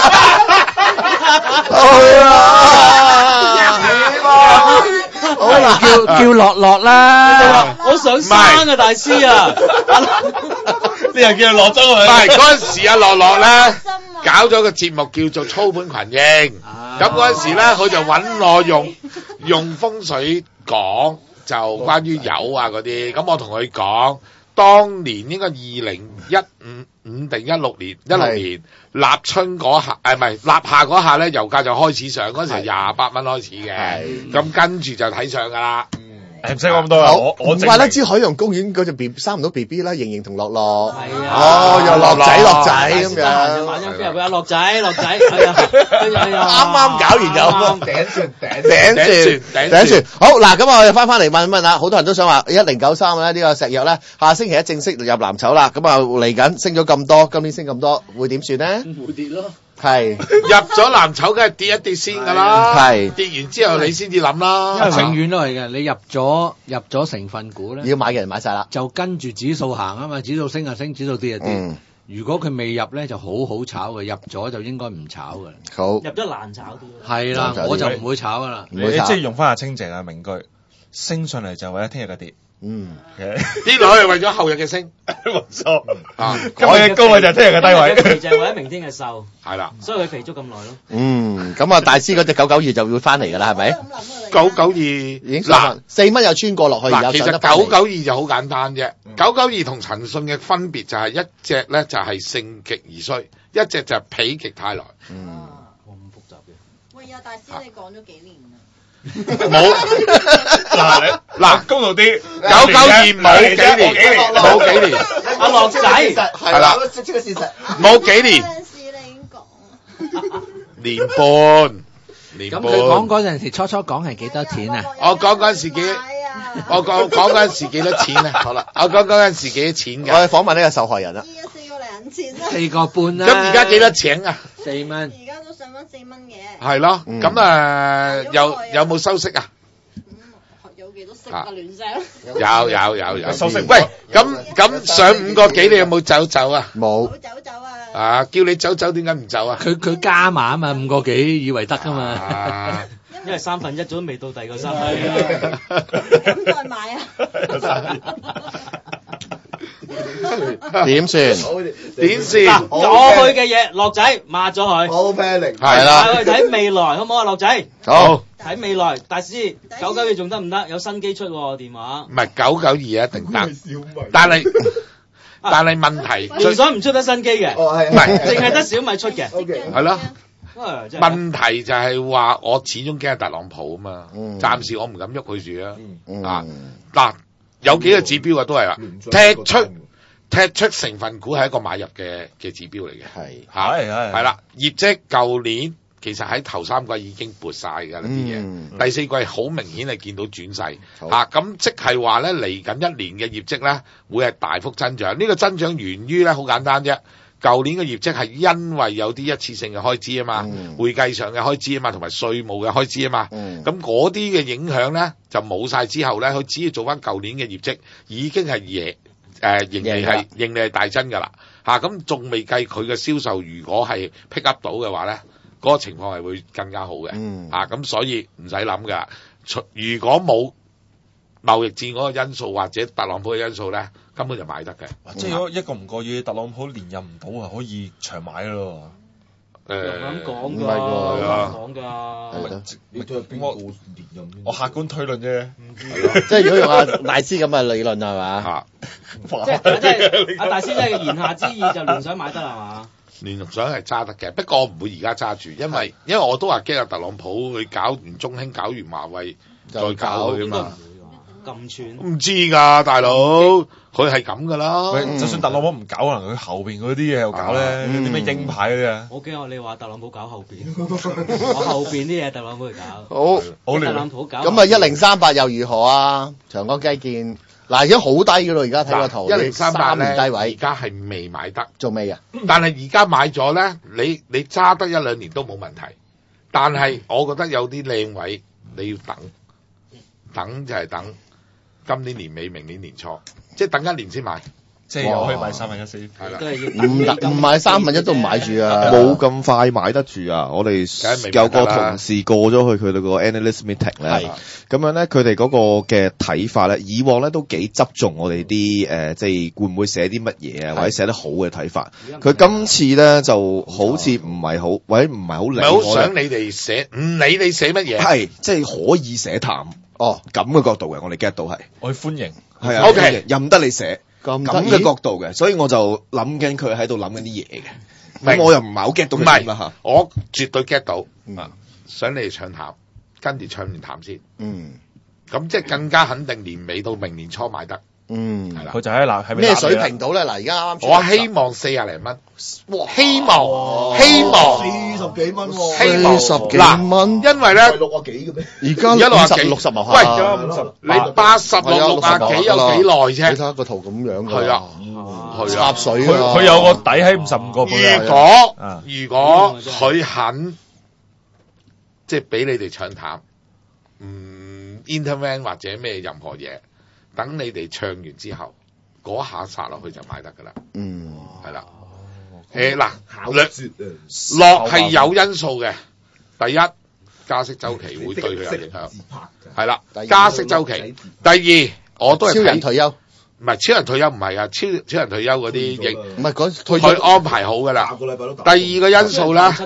好啦， 叫樂樂啦。 我想生啊，大師啊！ 你又叫佢落咗去？ 唔係嗰陣時，阿樂樂咧搞咗個節目叫做操盤群英，咁嗰陣時咧佢就揾我用風水講，就關於油啊嗰啲，咁我同佢講，當年應該2015定16年立春嗰下，唔係立夏嗰下咧，油價就開始上，嗰陣時28蚊開始嘅，咁跟住就睇上㗎啦。 唔使講咁多啦，我唔怪得知海洋公園嗰隻生唔到 B B 啦，盈盈同樂樂， 係啊， 哦，又樂仔咁樣， 晚上飛入去啊，樂仔，係啊， 啱啱搞完又頂船，好嗱，咁我哋翻嚟問下，好多人都想話1093咧呢個石藥咧，下星期一正式入藍籌啦，咁啊嚟緊升咗咁多，今年升咁多，會點算咧？ 會跌咯。 係入咗藍籌，梗係跌一跌先㗎啦。係跌完之後，你先至諗啦。 因為永遠都係嘅，你入咗成分股咧， 要買嘅人買晒啦， 就跟住指數行啊嘛，指數升就升，指數跌就跌。如果佢未入咧，就好炒嘅；入咗就應該唔炒嘅。 好入咗難炒啲。 係啦，我就唔會炒㗎啦。 你即係用翻阿清靜啊名句，升上嚟就為咗聽日嘅跌。 跌落去係為咗後日嘅升， 冇錯。今日嘅高位就係聽日嘅低位， 肥就係為咗明天嘅瘦。 係啦， 所以佢肥足咁耐咯。 咁啊，大師嗰隻992就會翻嚟㗎啦，係咪 ？992 已經嗱4蚊又穿過落去， 嗱，其實992就好簡單啫。992同騰訊嘅分別就係一隻咧就係盛極而衰，一隻就係否極泰來。 咁複雜嘅。 喂呀，大師你講咗幾年啊？ 冇嗱公道啲，992冇幾年， 阿樂仔係啦，冇幾年，年半。 咁佢講嗰陣時，初講係幾多錢啊？ 我講嗰陣時幾多錢啊？好啦，我講嗰陣時幾多錢嘅？ 我哋訪問呢個受害人啦。 4個零錢啦。 4個半啦。 咁而家幾多錢啊 ？4蚊。 而家都上翻4蚊嘅。 係咯，咁有冇收息啊？ 有幾多息啊？亂聲。 有收息。喂，咁上5個幾，你有冇走啊？ 冇。 走啊！ 啊，叫你走，點解唔走啊？ 佢加碼啊嘛，5個幾以為得㗎嘛。 因為1/3早都未到第二個3分。 咁再買啊？ 點算？ 嗱，我去嘅嘢，樂仔抹咗佢。 好 planning。 係啦。 我去睇未來，好唔好啊，樂仔？ 好。 睇未來，大師992仲得唔得？有新機出喎電話。 唔係992一定得，但係問題， 聯想唔出得新機嘅， 唔係淨係得小米出嘅， 係咯。問題就係話我始終驚係特朗普啊嘛，暫時我唔敢喐佢住啊。嗱，有幾個指標啊都係啦，踢出成分股係一個買入嘅指標嚟嘅，係啦，業績舊年其實喺頭3季已經撥晒㗎啦啲嘢，第4季好明顯係見到轉勢咁即係話咧嚟緊1年嘅業績咧會係大幅增長，呢個增長源於咧好簡單啫。舊年嘅業績係因為有啲一次性嘅開支啊嘛，會計上嘅開支啊嘛，同埋稅務嘅開支啊嘛，咁嗰啲嘅影響咧就冇晒之後咧，佢只要做翻舊年嘅業績，已經係盈利係大增㗎啦，咁仲未計佢嘅銷售，如果係 pick up 到嘅話咧，嗰個情況係會更加好嘅，咁所以唔使諗㗎，如果冇貿易戰嗰個因素或者特朗普嘅因素咧，根本就買得嘅。 即係如果一個唔覺意特朗普連任唔到啊，可以長買㗎咯。 咁講㗎，講㗎。 你都係邊個連任？ 我客觀推論啫。 即係如果用阿大師咁嘅理論係嘛？ 即係阿大師即係言下之意就聯想買得啦嘛？ 聯想係揸得嘅，不過我唔會而家揸住，因為我都話驚阿特朗普佢搞完中興，搞完華為，再搞佢啊嘛。 咁串唔知㗎，大佬，佢係咁㗎啦。 就算特朗普唔搞，可能佢後邊嗰啲嘢又搞咧，啲咩鷹派嗰啲啊。 我驚你話特朗普搞後邊，我後邊啲嘢特朗普去搞。 好， 特朗普搞。 咁啊1038又如何啊？長江基建嗱，而家好低㗎咯，而家睇個圖 1038 年低位， 而家係未買得， 仲未啊？ 但係而家買咗咧，你揸得1-2年都冇問題。但係我覺得有啲靚位你要等就係等今年年尾、明年年初，即係等1年先買。 即係又可以買1/3死， 係啦， 唔買1/3都唔買住啊， 冇咁快買得住啊！我哋有個同事過咗去佢哋個 analyst meeting 咧，咁樣咧佢哋嗰個嘅睇法咧，以往咧都幾側重我哋啲即係會唔會寫啲乜嘢啊，或者寫得好嘅睇法。佢今次咧就好似唔係好，或者唔係好理我。 唔係好想你哋寫，唔理你寫乜嘢。 係，即係可以寫淡。哦，咁嘅角度嘅，我哋 get 到係。 我歡迎。 係啊 OK 任得你寫。咁嘅角度嘅，所以我就諗緊佢喺度諗緊啲嘢嘅。咁我又唔係好 get 到佢點啦嚇。 我絕對 get 到。想你哋唱淡，跟住唱完淡先。咁即係更加肯定年尾到明年初買得。係啦。 佢就喺嗱，係咩水平到咧？嗱，而家啱。 我希望40零蚊。希望 40幾蚊喎。40幾蚊， 因為咧 60幾嘅咩？而家60樓下。 喂，你80落60幾有幾耐啫？ 你睇下個圖咁樣㗎。 係啊， 插水佢有個底喺55個半。 如果佢肯，即係俾你哋唱淡，intervene 或者咩任何嘢，等你哋唱完之後，嗰下殺落去就買得㗎啦。係啦。落係有因素嘅。第一，加息週期會對佢有影響。係啦，加息週期。第二，我都係超人退休。 唔係超人退休唔係啊，超人退休嗰啲唔係講退休佢安排好㗎啦。第二個因素啦，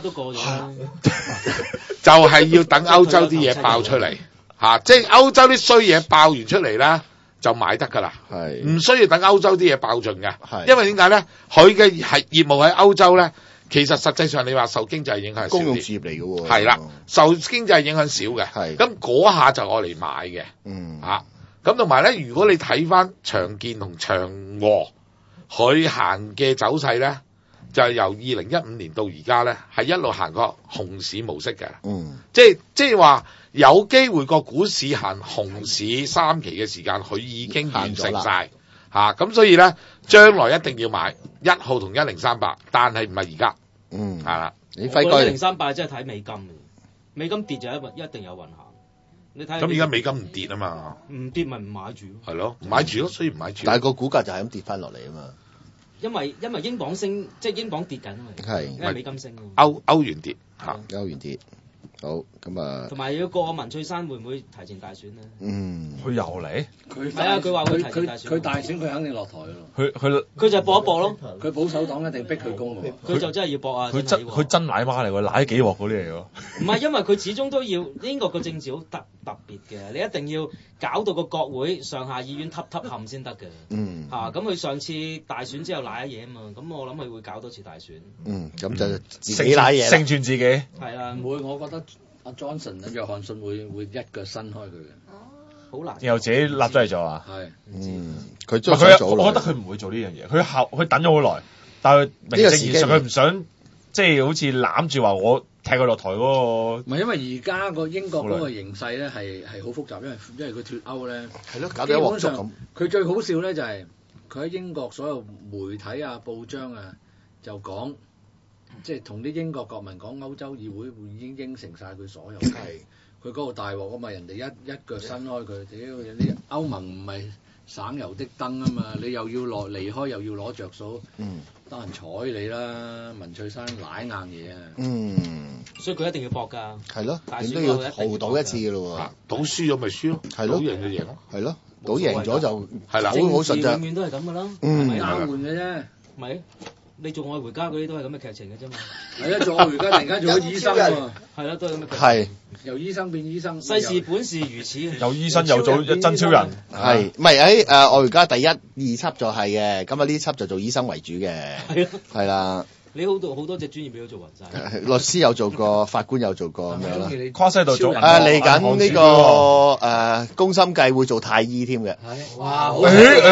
就係要等歐洲啲嘢爆出嚟嚇，即係歐洲啲衰嘢爆完出嚟啦。就買得㗎啦，唔需要等歐洲啲嘢爆盡嘅，因為點解咧？佢嘅係業務喺歐洲咧，其實實際上你話受經濟影響係少啲， 公用事業嚟嘅喎， 係啦，受經濟影響少嘅，咁嗰下就愛嚟買嘅，咁同埋咧，如果你睇翻長建同長和佢行嘅走勢咧，就係由2015年到而家咧，係一路行個熊市模式嘅，即係話。有機會個股市行熊市3期嘅時間，佢已經完成晒嚇，咁所以咧，將來一定要買1號同1038，但係唔係而家，係啦。 你輝哥1038真係睇美金嘅，美金跌就一定有運行。你睇。咁而家美金唔跌啊嘛， 唔跌咪唔買住。 係咯，唔買住咯，所以唔買住。 但係個股價就係咁跌翻落嚟啊嘛。 因為英鎊升，即係英鎊跌緊啊嘛。係。因為美金升。 歐元跌嚇。 歐元跌。好咁啊！ 同埋要過文翠珊會唔會提前大選咧？ 佢又嚟？ 係啊，佢話會提前大選。 佢大選佢肯定落台咯。 佢就搏一搏咯。 佢保守黨一定逼佢攻喎。 佢就真係要搏啊！ 佢真奶媽嚟喎，奶幾鑊嗰啲嚟喎。 唔係，因為佢始終都要英國個政治好特別嘅，你一定要搞到個國會上下議院揼冚先得嘅。咁佢上次大選之後賴一嘢啊嘛，咁我諗佢會搞多次大選。 咁就自己賴嘢， 勝轉自己。 係啦， 唔會，我覺得。阿 Johnson 啊，約翰遜會一腳伸開佢嘅， 好難。 然後自己立咗嚟做啊？ 係， 佢做咗我覺得佢唔會做呢樣嘢，佢等咗好耐，但係名正言順佢唔想，即係好似攬住話我踢佢落台嗰個。 唔係因為而家個英國嗰個形勢咧係好複雜，因為佢脫歐咧係咯，搞到一鑊粥咁。 佢最好笑咧就係佢喺英國所有媒體啊、報章啊就講。即係同啲英國國民講，歐洲議會已經應承晒佢所有嘅，佢嗰個大鑊啊嘛，人哋一腳伸開佢，屌有啲歐盟唔係省油的燈啊嘛，你又要離開又要攞着數，得人睬你啦，文翠珊舐硬嘢啊， 所以佢一定要搏㗎， 係咯，點都要豪賭一次㗎咯喎， 賭輸咗咪輸咯， 係咯， 賭贏就贏咯， 係咯，賭贏咗就係啦， 好順永遠都係咁㗎啦， 係咪交換嘅啫？ 咪。你做愛回家嗰啲都係咁嘅劇情嘅啫嘛， 係啊，做愛回家突然間做咗醫生喎， 係啦，都係咁嘅劇情。 係由醫生變醫生， 世事本是如此。 有醫生又做真超人， 係唔係喺愛回家第1、2輯就係嘅，咁啊呢輯就做醫生為主嘅，係啦。 你好多隻專業俾佢做勻晒， 律師有做過，法官有做過咁樣啦。 跨西度做嚟緊呢個宮心計會做太醫添嘅。 哇！ 我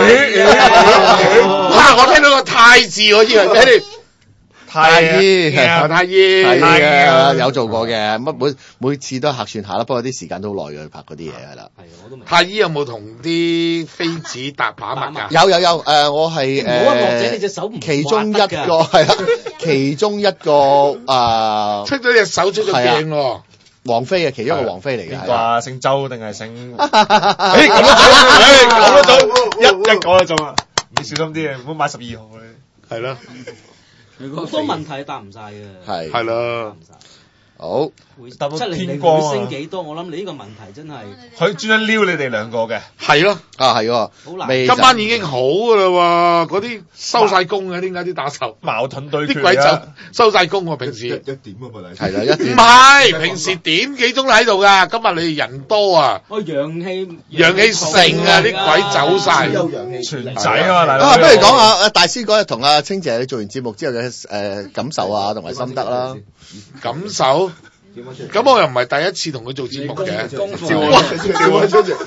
聽到個太字，我以為俾你太醫係啊，有做過嘅，每次都客串下啦，不過啲時間都好耐嘅，拍嗰啲嘢係啦。 太醫有冇同啲妃子搭把脈㗎？ 有我係其中一個係啦，其中一個出咗隻手出咗鏡喎。 王妃嘅其中一個王妃嚟嘅。 邊個啊？姓周定係姓？咁都中，一講就中啊！ 你小心啲啊，唔好買12號咧。 係咯， 好多問題答唔晒嘅。 係咯。 好， 700會升幾多？我諗你呢個問題真係佢專登撩你哋兩個嘅。 係咯， 係喎， 好難。 今晚已經好㗎啦喎，嗰啲收晒工嘅，點解啲打手矛盾對決啲鬼就收晒工喎？平時 1點啊嘛， 係啦，1點。 唔係，平時點幾鐘都喺度㗎，今日你哋人多啊。陽氣盛啊，啲鬼走晒。 全仔啊嘛，大佬。 不如講下大師嗰日同阿清姐你做完節目之後嘅感受啊，同埋心得啦。 感受？咁我又唔係第一次同佢做節目嘅， 召喚出嚟，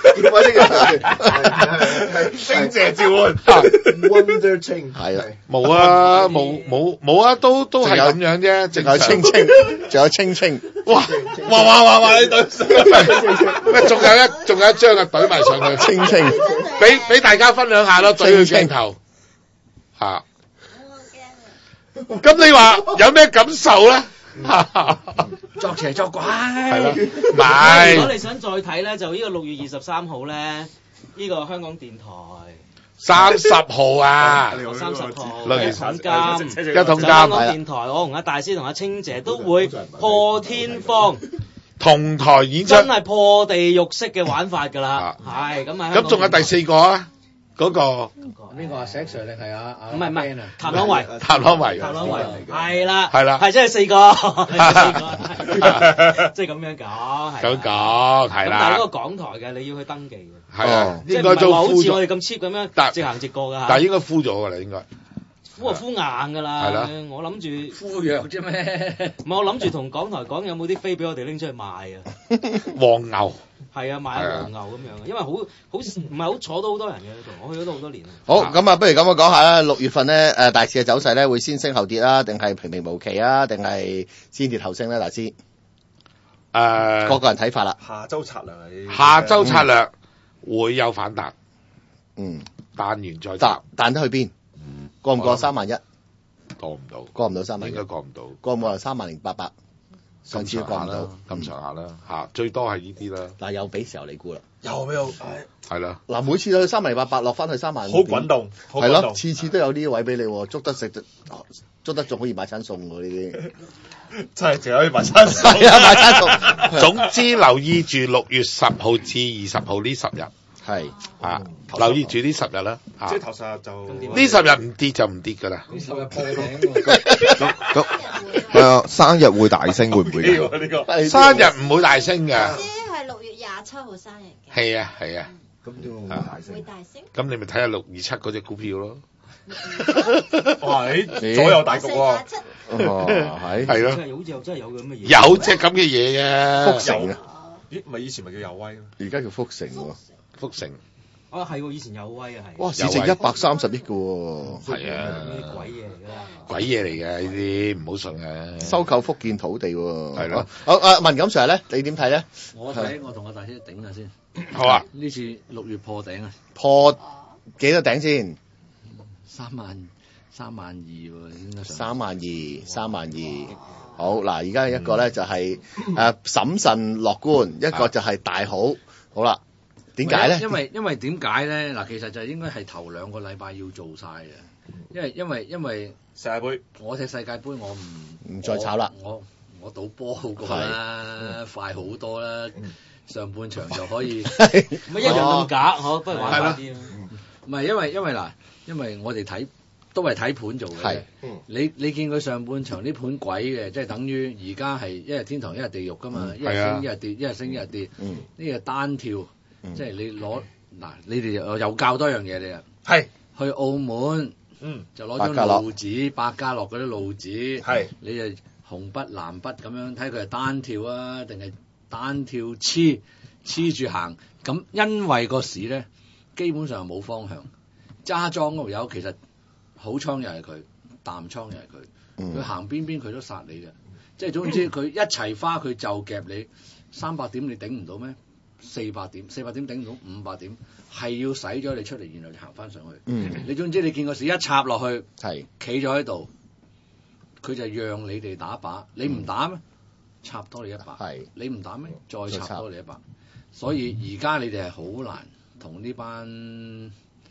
清姐召喚 Wonder Chain 係啦， 冇啊，冇啊，都係咁樣啫， 仲有清，仲有清， 哇！你對，喂，仲有一張啊，懟埋上去， 清， 俾大家分享下咯，對佢鏡頭嚇。咁你話有咩感受咧？ 作邪作怪係咯，唔係。 如果你想再睇咧，就呢個6月23號咧，呢個香港電台 30號啊 ，30號 6月一桶金香港電台，我同阿大師同阿清姐都會破天荒同台演出， 真係破地獄式嘅玩法㗎啦，係咁啊！ 咁仲有第4個啊？嗰個呢個係石 Sir 定係唔係譚朗維，係啦，係真係4個，即係咁樣講， 咁講係啦。 咁但係嗰個港台嘅你要去登記嘅， 係啊， 應該都好似我哋咁 cheap 咁樣直行直過㗎。 但係應該敷咗㗎啦，應該敷硬㗎啦。係啦，我諗住敷藥啫咩？ 唔係我諗住同港台講有冇啲飛俾我哋拎出去賣啊？ 黃牛。 係啊，買黃牛咁樣，因為好唔係好坐到好多人嘅嗰度，我去咗都好多年。 好，咁啊，不如咁樣講下啦。6月份咧，大市嘅走勢咧，會先升後跌啦，定係平平無奇啊，定係先跌後升咧？大師，個人睇法啦。 下週策略會有反彈，彈完再彈得去邊？過唔過31000？ 過唔到， 過唔到31000， 應該過唔到， 過唔過30800？上次過唔到， 咁上下啦嚇，最多係呢啲啦。 嗱，又俾時候你估啦， 係啦。 嗱，每次都去30800落翻去30000， 好滾動， 係咯，次次都有呢啲位俾你，捉得食，捉得仲可以買餐餸喎呢啲， 真係淨可以買餐餸， 係啊，買餐餸。 總之留意住6月10號至20號呢10日， 係啊，留意住呢10日啦。 即係頭10日就呢10日唔跌就唔跌㗎啦。 呢10日破頂咁生日會大升會唔會？ 生日唔會大升㗎。 係6月27號生日嘅。 係啊係啊。 咁點會大升？ 會大升。 咁你咪睇下627嗰隻股票咯。 哇！你左右大局喎。 係咯。 真係有咁嘅嘢。 有隻咁嘅嘢嘅。 福成啊！ 咦？咪以前咪叫友威咯？ 而家叫福成喎。 福成。 係喎，以前有威啊，係。 哇！市值130億嘅喎。 係啊。 鬼嘢嚟㗎。 鬼嘢嚟嘅呢啲，唔好信嘅。 收購福建土地喎。 係咯。 好文錦 Sir 咧，你點睇咧？ 我同阿大師頂下先。 好啊。 呢次6月破頂啊！ 破幾多頂先 ？32000喎，應該 32000。好嗱，而家一個咧就係審慎樂觀，一個就係大好。好啦。點解咧？ 因為點解咧？嗱，其實就應該係頭2個禮拜要做晒嘅，因為世界盃， 我踢世界盃我唔再炒啦， 我賭波好過啦，快好多啦，上半場就可以， 咪一樣咁假，不如玩快啲咯。 唔係因為我哋睇都係睇盤做嘅，你見佢上半場啲盤鬼嘅，即係等於而家係一日天堂一日地獄噶嘛，一日升一日跌，一日升一日跌，呢個單跳。即係你攞嗱，你哋又教多樣嘢你啊， 係去澳門，就攞張路紙，百家樂嗰啲路紙， 係你就紅筆藍筆咁樣睇佢係單跳啊，定係單跳黐住行，咁因為個市咧基本上冇方向，揸莊嗰度有其實好倉又係佢，淡倉又係佢，佢行邊佢都殺你嘅，即係總之佢一齊花佢就夾你300點，你頂唔到咩？400點頂唔到500點，係要使咗你出嚟，然後行翻上去。你總之你見個市一插落去，係企咗喺度，佢就讓你哋打靶，你唔打咩？插多你100，係你唔打咩？再插多你100。所以而家你哋係好難同呢班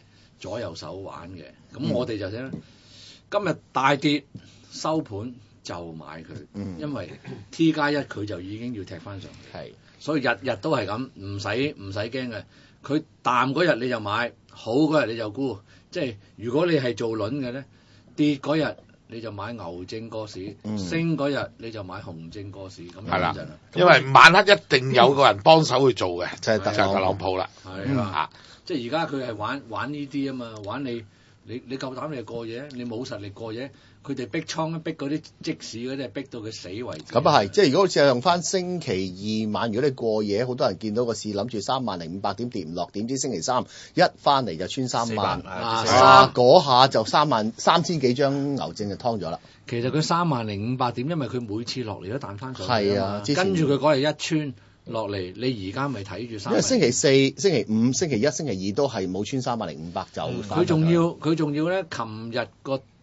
左右手玩嘅。咁我哋就想今日大跌收盤就買佢，因為 T+1 佢就已經要踢翻上嚟，係，所以日日都係咁，唔使驚嘅。佢淡嗰日你就買，好嗰日你就沽。即係如果你係做輪嘅咧，跌嗰日你就買牛證過市，升嗰日你就買熊證過市，咁樣就啦。 因為晚黑一定有個人幫手去做嘅，就係特朗普啦。 係啦，即係而家佢係玩呢啲啊嘛，玩你夠膽你過夜，你冇實力過夜。佢哋逼倉逼嗰啲即市嗰啲係逼到佢死為止。 咁啊係，即係如果好似係用翻星期二晚，如果你過夜，好多人見到個市諗住30,500點跌唔落，點知星期三一翻嚟就穿3萬，嗰下就33000幾張牛證就劏咗啦。 其實佢30,500點，因為佢每次落嚟都彈翻上去。 係啊， 跟住佢嗰日一穿落嚟，你而家咪睇住因為星期四、星期五、星期一、星期二都係冇穿30,500就翻。 佢仲要咧，琴日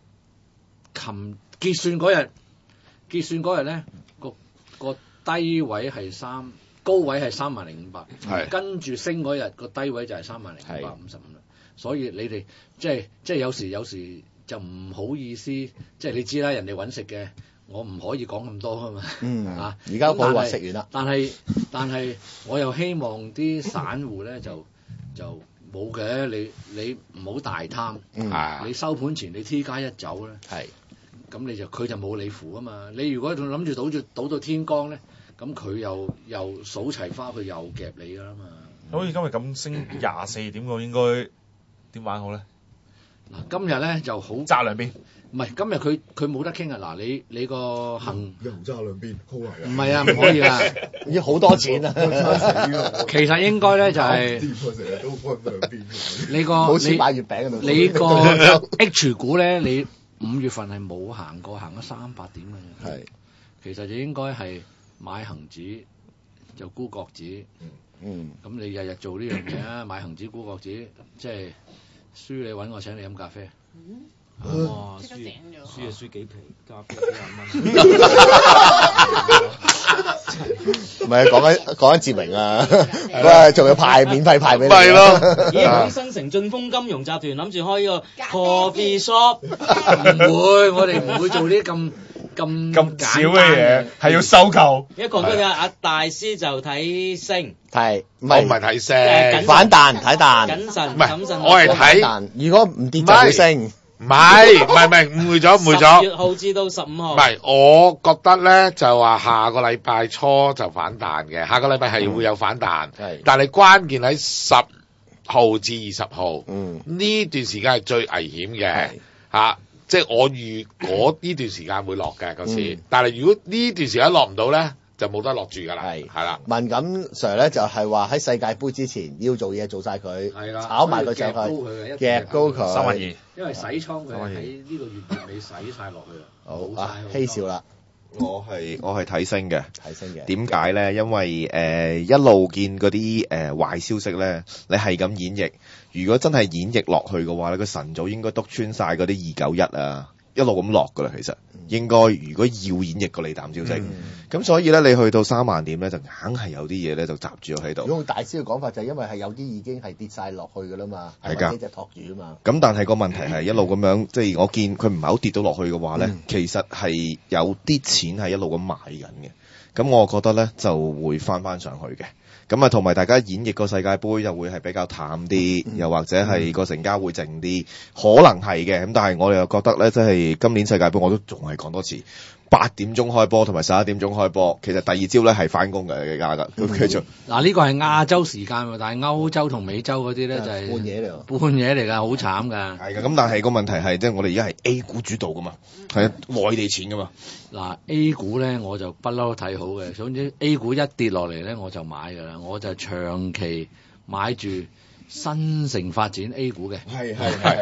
結算嗰日咧，個低位係高位係30,500，係跟住升嗰日個低位就係30,555啦。所以你哋即係有時就唔好意思，即係你知啦，人哋揾食嘅，我唔可以講咁多啊嘛。 而家冇話食完啦。 但係我又希望啲散戶咧就冇嘅，你唔好大貪。你收盤前你 T+1 走咧。係。咁佢就冇你符啊嘛！你如果仲諗住賭到天光咧，咁佢又數齊花，佢又夾你噶啦嘛！ 好似今日咁升24點，我應該點玩好咧？ 嗱，今日咧就好揸兩邊， 唔係今日佢冇得傾啊！嗱，你個行一紅揸兩邊，好啊！ 唔係啊，唔可以啊！ 要好多錢啊！ 其實應該咧就係成日都分兩邊。 你個冇錢買月餅啊！ 你個 H 股咧，你5月份係冇行過，行咗300點嘅啫。係，其實就應該係買恒指就沽國指。咁你日日做呢樣嘢啊，買恒指沽國指，即係輸你揾我請你飲咖啡。 哇！輸就輸幾皮，咖啡幾廿蚊。 唔係講緊哲明啊！喂，仲要免費派俾你。 係咯。 咦？新城晉豐金融集團諗住開個 coffee shop， 我哋唔會做啲咁少嘅嘢，係要收購。 一個嗰日阿大師就睇升， 我唔係睇升， 反彈睇彈， 謹慎， 唔係我係睇， 如果唔跌就會升。 唔係，誤會咗。10 月號至到15號。 唔係，我覺得咧就話下個禮拜初就反彈嘅，下個禮拜係會有反彈。但係關鍵喺10號至20號，呢段時間係最危險嘅嚇。即係我預呢段時間會落嘅個市，但係如果呢段時間落唔到咧，就冇得落住㗎啦。係啦， 文錦 Sir 咧就係話喺世界盃之前要做嘢做晒佢，炒埋佢上去，夾高佢 32000， 因為洗倉佢喺呢個月尾洗晒落去啦。 好啊，稀少啦。 我係睇升嘅，點解咧？因為一路見嗰啲壞消息咧，你係咁演繹。如果真係演繹落去嘅話咧，個晨早應該篤穿晒嗰啲291啊，一路咁落噶啦。其實應該如果要演繹個利淡消息，咁所以咧你去到3萬點咧，就硬係有啲嘢咧就閘住咗喺度。 如果用大師嘅講法就係因為係有啲已經係跌晒落去噶啦嘛，係㗎，幾隻托住啊嘛。咁但係個問題係一路咁樣，即係我見佢唔係好跌到落去嘅話咧，其實係有啲錢係一路咁買緊嘅。咁我覺得咧就會翻上去嘅。咁啊，同埋大家演繹個世界盃又會係比較淡啲，又或者係個成交會靜啲，可能係嘅。咁但係我哋又覺得咧，即係今年世界盃我都仲係講多次，8點鐘開波同埋11點鐘開波，其實第二朝咧係翻工嘅而家㗎。咁繼續。 嗱呢個係亞洲時間喎，但係歐洲同美洲嗰啲咧就係半夜嚟㗎，好慘㗎。 係㗎，咁但係個問題係即係我哋而家係 A 股主導㗎嘛，係內地錢㗎嘛。 嗱 A 股咧我就不嬲睇好嘅，總之 A 股一跌落嚟咧我就買㗎啦，我就長期買住新城發展 A 股嘅。係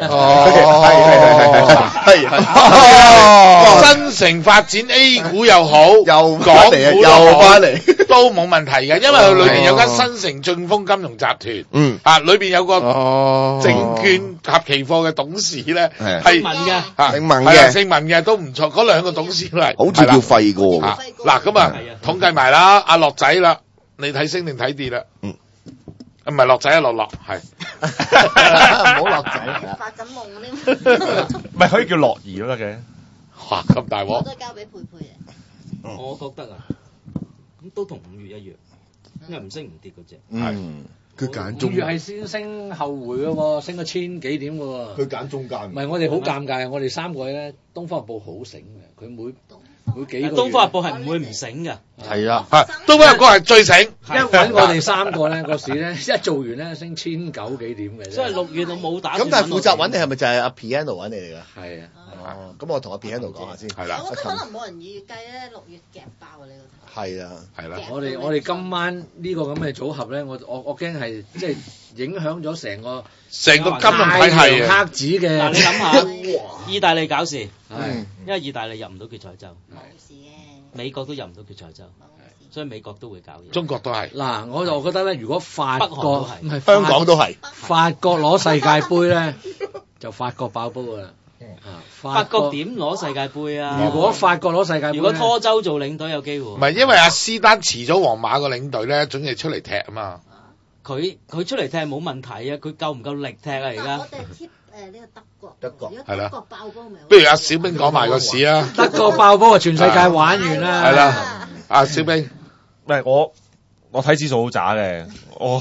新城發展 A 股又好， 又港股又翻嚟， 都冇問題嘅，因為佢裏邊有間新城晉豐金融集團，裏邊有個證券及期貨嘅董事咧，係姓文嘅，都唔錯，嗰兩個董事嚟， 好似叫費過。 嗱咁啊，統計埋啦，阿樂仔啦，你睇升定睇跌啦？唔係樂仔啊，樂係唔好落仔， 發緊夢添。 唔係可以叫樂兒都得嘅。 哇！咁大鑊我都。交俾佩佩嘅。 我覺得啊，咁都同5月一樣，因為唔升唔跌嗰只。 佢揀 5月係先升後回嘅喎，升咗千幾點嘅喎。 佢揀中間。 唔係我哋好尷尬，我哋3個咧，《東方日報》好醒嘅，佢每幾個月。 東方日報係唔會唔醒㗎。 係啊， 東方日報係最醒。 一揾我哋3個咧，個市咧一做完咧升1900幾點嘅。 所以6月我冇打算。 咁但係負責揾你係咪就係阿 Piano 揾你嚟㗎？ 係啊。 哦，咁我同阿 Piano 講下先。 係啦。 我覺得可能冇人預計咧6月夾爆啊！你個頭。 係啊， 係啦。 我哋今晚呢個咁嘅組合咧，我驚係即係影響咗成個金融體系黑子嘅。 嗱，你諗下，意大利搞事，因為意大利入唔到決賽周，美國都入唔到決賽周，所以美國都會搞嘢。 中國都係。 嗱，我就覺得咧，如果法國唔係香港都係， 法國攞世界盃咧，就法國爆煲㗎啦。 法國點攞世界盃啊？ 如果法國攞世界盃， 如果拖州做領隊有機會。 唔係因為阿斯丹辭咗皇馬個領隊咧，總係出嚟踢啊嘛。 佢出嚟踢冇問題啊，佢夠唔夠力踢啊？而家。 我哋貼呢個德國。 係啦。 德國爆煲咪？ 不如阿小兵講埋個市啊。 德國爆煲啊！全世界玩完啦。 係啦。阿小兵， 唔係我睇指數好渣嘅，我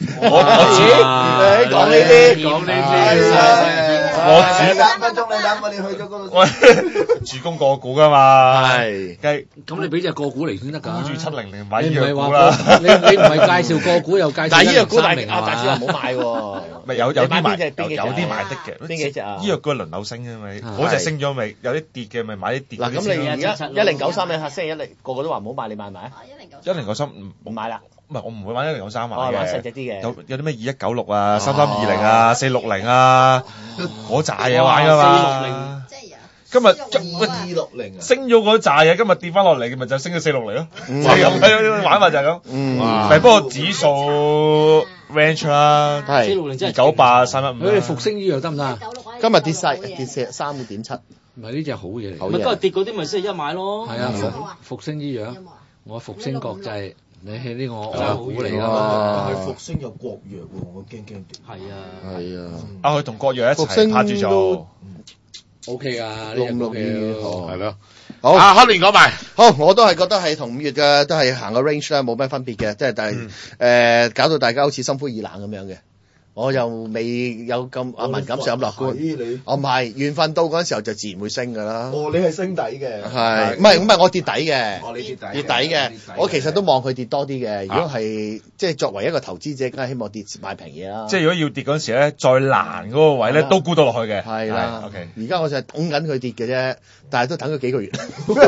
講呢啲， 我3分鐘你等我哋去咗嗰度。 我主攻個股㗎嘛， 係。 咁你俾隻個股嚟先得㗎。 沽住700買你唔係醫藥股啦。 你唔係介紹個股又介紹。 但係醫藥股大名大師話唔好買喎。 咪有啲買邊隻買得嘅。 邊幾隻啊？ 醫藥股輪流升啊咪，嗰隻升咗咪有啲跌嘅咪買啲跌。 嗱咁你而家1093你星期一嚟個個都話唔好買，你買唔買啊 ？1093 唔買啦。 唔係我唔會買1093買嘅。 買細隻啲嘅。 有啲咩2196啊、3320啊、460啊，嗰扎嘢玩㗎嘛。今日 260 升咗嗰扎嘢，今日跌翻落嚟，咪就升咗460咯。就係咁玩法就係咁。但係不過指數 range 啦， 係 298、315。 佢哋復星醫藥得唔得啊？ 今日跌3.7。 唔係呢隻好嘢嚟。 咪今日跌嗰啲咪星期一買咯。 係啊，復星醫藥，我復星國際。你係呢個我估嚟㗎嘛？ 但係復星有國藥喎，我驚跌。 係啊。 佢同國藥一齊拍住做。 O K 㗎 ，662 係咯。 好， 阿開年講埋。 好，我都係覺得係同5月嘅都係行個 range 咧，冇咩分別嘅，即係但係搞到大家好似心灰意冷咁樣嘅。我又未有咁阿文咁上咁樂觀。我唔係緣分到嗰陣時候就自然會升㗎啦。 哦，你係升底嘅。 係，唔係我跌底嘅。 你跌底。 跌底嘅，我其實都望佢跌多啲嘅。如果係即係作為一個投資者，梗係希望跌買平嘢啦。 即係如果要跌嗰陣時咧，再難嗰個位咧都沽到落去嘅。 係啦。 OK。 而家我就係等緊佢跌嘅啫，但係都等咗幾個月。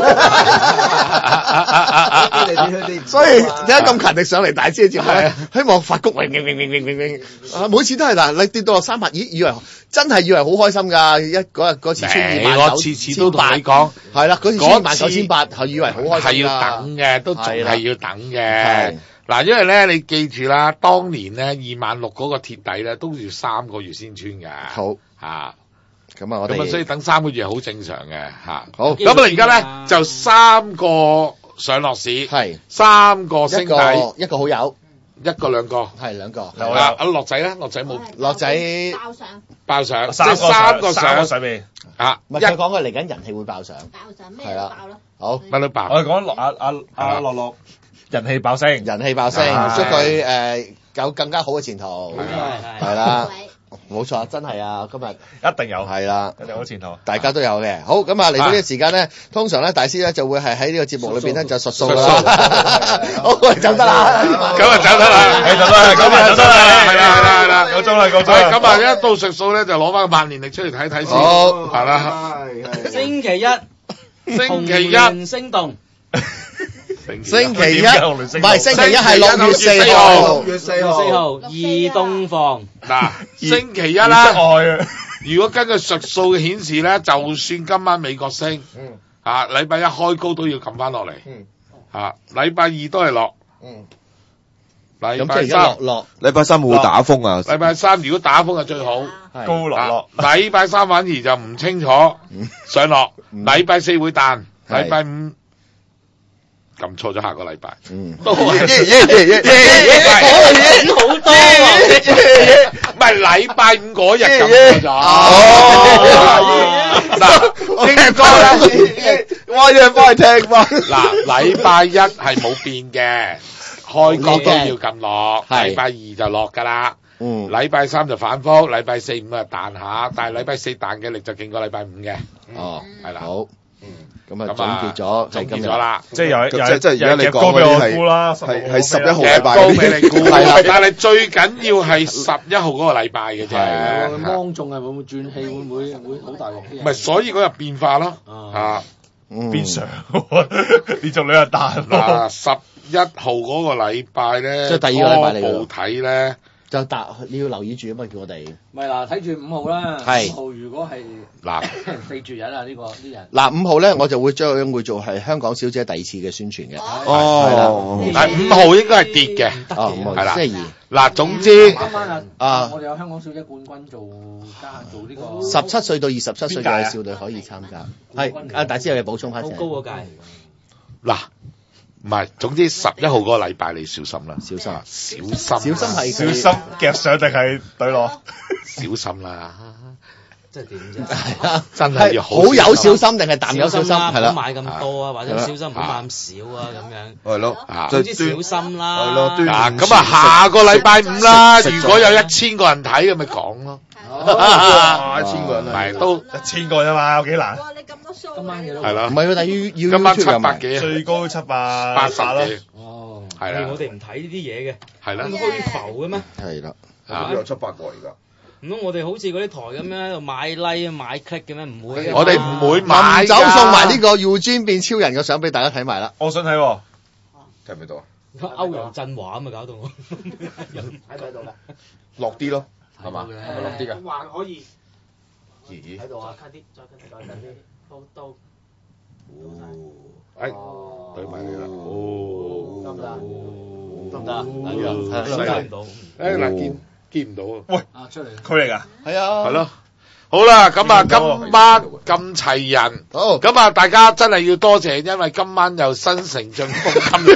所以點解咁勤力上嚟大師嘅節目咧？希望發谷永，每次都係嗱，你跌到落300，以為真係以為好開心㗎，嗰次穿29000， 我次次都同你講， 係啦，嗰次穿19800，係以為好開心㗎。 係要等嘅，都仲係要等嘅。嗱，因為咧，你記住啦，當年咧26000嗰個鐵底咧，都要3個月先穿㗎。 好嚇。 咁啊，我哋咁啊，所以等3個月係好正常嘅嚇。 好， 咁啊，而家咧就3個上落市， 係 3個升底， 一個好友， 一個兩個， 係兩個。 阿樂仔咧，樂仔冇， 樂仔爆上，即係3個上面啊！ 唔係佢講佢嚟緊人氣會爆上， 咩都爆咯。 好， 乜都爆。 我哋講阿樂人氣爆升， 人氣爆升，祝佢有更加好嘅前途，係啦。冇錯，真係啊！今日一定有， 係啦， 一定好前途， 大家都有嘅。好，咁啊嚟到呢個時間咧，通常咧大師咧就會係喺呢個節目裏邊咧就術數啦。好，走得啦， 咁啊走得啦， 咁啊走得啦， 係啦， 夠鐘啦，夠鐘啦。 咁啊一到術數咧就攞翻個萬年曆出嚟睇睇先， 好， 係啦。 星期一， 星期一升動。 星期一唔係星期一係6月4號， 6月4號移動房嗱，星期一啦。如果根據術數嘅顯示咧，就算今晚美國升，禮拜一開高都要撳翻落嚟，禮拜二都係落，禮拜三落， 禮拜三會打風啊！ 禮拜三如果打風係最好， 高落， 禮拜三反而就唔清楚上落，禮拜四會彈，禮拜五。撳錯咗下個禮拜，都係好多喎。唔係禮拜5嗰日咁咗。嗱，應該咧， 我約翻去聽翻。 嗱，禮拜1係冇變嘅，開工都要撳落，禮拜2就落㗎啦。禮拜3就反覆，禮拜4、5啊彈下，但係禮拜4彈嘅力就勁過禮拜5嘅。係啦。 好。咁啊，總結咗就咁咗啦， 即係而家你講嗰啲係11號禮拜高俾你估，係啦。但係最緊要係11號嗰個禮拜嘅啫。 芒種係會唔會轉氣？會唔會好大鑊啲？ 唔係，所以嗰日變化咯， 變相連續2日彈。 嗱，11號嗰個禮拜咧， 即係第二個禮拜嚟嘅。睇咧。 就你要留意住啊嘛，叫我哋。 咪嗱，睇住5號啦。 係。 5號如果係嗱四絕人啊，呢人。 嗱5號咧，我就會將會做係香港小姐第2次嘅宣傳嘅。 哦。但係5號應該係跌嘅。 係啦。星期 2。嗱，總之。 我哋有香港小姐冠軍做呢個。 17歲到27歲嘅少女可以參加。係。大師有嘢補充翻先。 好高嗰屆。 嗱。唔係，總之11號嗰個禮拜你小心啦， 小心啊， 小心係小心夾上定係對落， 小心啦， 即係點啫？係啊， 真係要好有小心定係淡有小心？係啦， 唔好買咁多啊，或者小心唔好買咁少啊，咁樣。 係咯， 總之小心啦。 係咯， 嗱咁啊，下個禮拜5啦，如果有1000個人睇，咁咪講咯。 1000個人唔係都 1000個啫嘛，有幾難？ 哇！你咁多 show， 今晚幾多？ 係咯， 唔係喎，但要今晚700幾， 最高780 幾。 哦， 係啦， 我哋唔睇呢啲嘢嘅， 係啦， 虛浮嘅咩？ 係啦， 有700個而家。 唔通我哋好似嗰啲台咁樣喺度買 like 買 click 嘅咩？唔會嘅。 我哋唔會買。 走送埋呢個 Eugene 變超人嘅相俾大家睇埋啦。 我想睇喎， 睇唔睇到啊？ 歐陽震華咁啊，搞到我喺度啦， 落啲咯，係嘛？係咪落啲㗎？ 還可以。 咦？ 喺度啊，近啲，再近啲，到。 哎，對埋你啦， 得唔得？ 睇唔到。誒嗱，見唔到啊！ 喂， 出嚟， 佢嚟㗎？ 係啊， 係咯。好啦，咁啊，今晚咁齊人， 好， 咁啊，大家真係要多謝，因為今晚又新城進豐金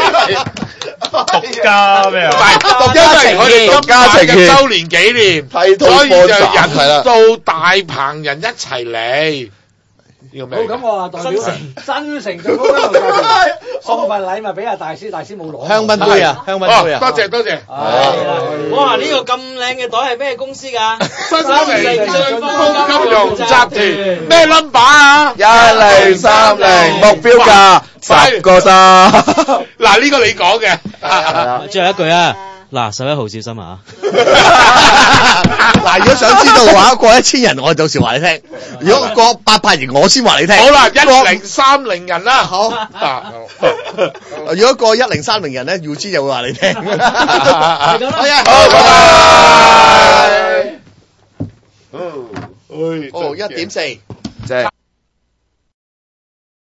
獨家咩啊？ 唔係，因為我哋今晚嘅周年紀念，所以就引到大棚人一齊嚟。 好，咁我話代表新城最高金融集團送份禮物俾阿大師，大師冇攞香檳杯啊，香檳杯啊， 多謝多謝。 哇！呢個咁靚嘅袋係咩公司㗎？ 新城進豐金融集團咩 number 啊 ？1030目標價10個3。 嗱，呢個你講嘅。 最後一句啊！嗱，11號小心啊！ 嗱，如果想知道嘅話，過1000人我到時話你聽；如果過800人，我先話你聽。 好啦，1030人啦，好。 如果過1030人咧，Eugene就會話你聽。 係咁啦， 好，拜拜。 哦，1.4。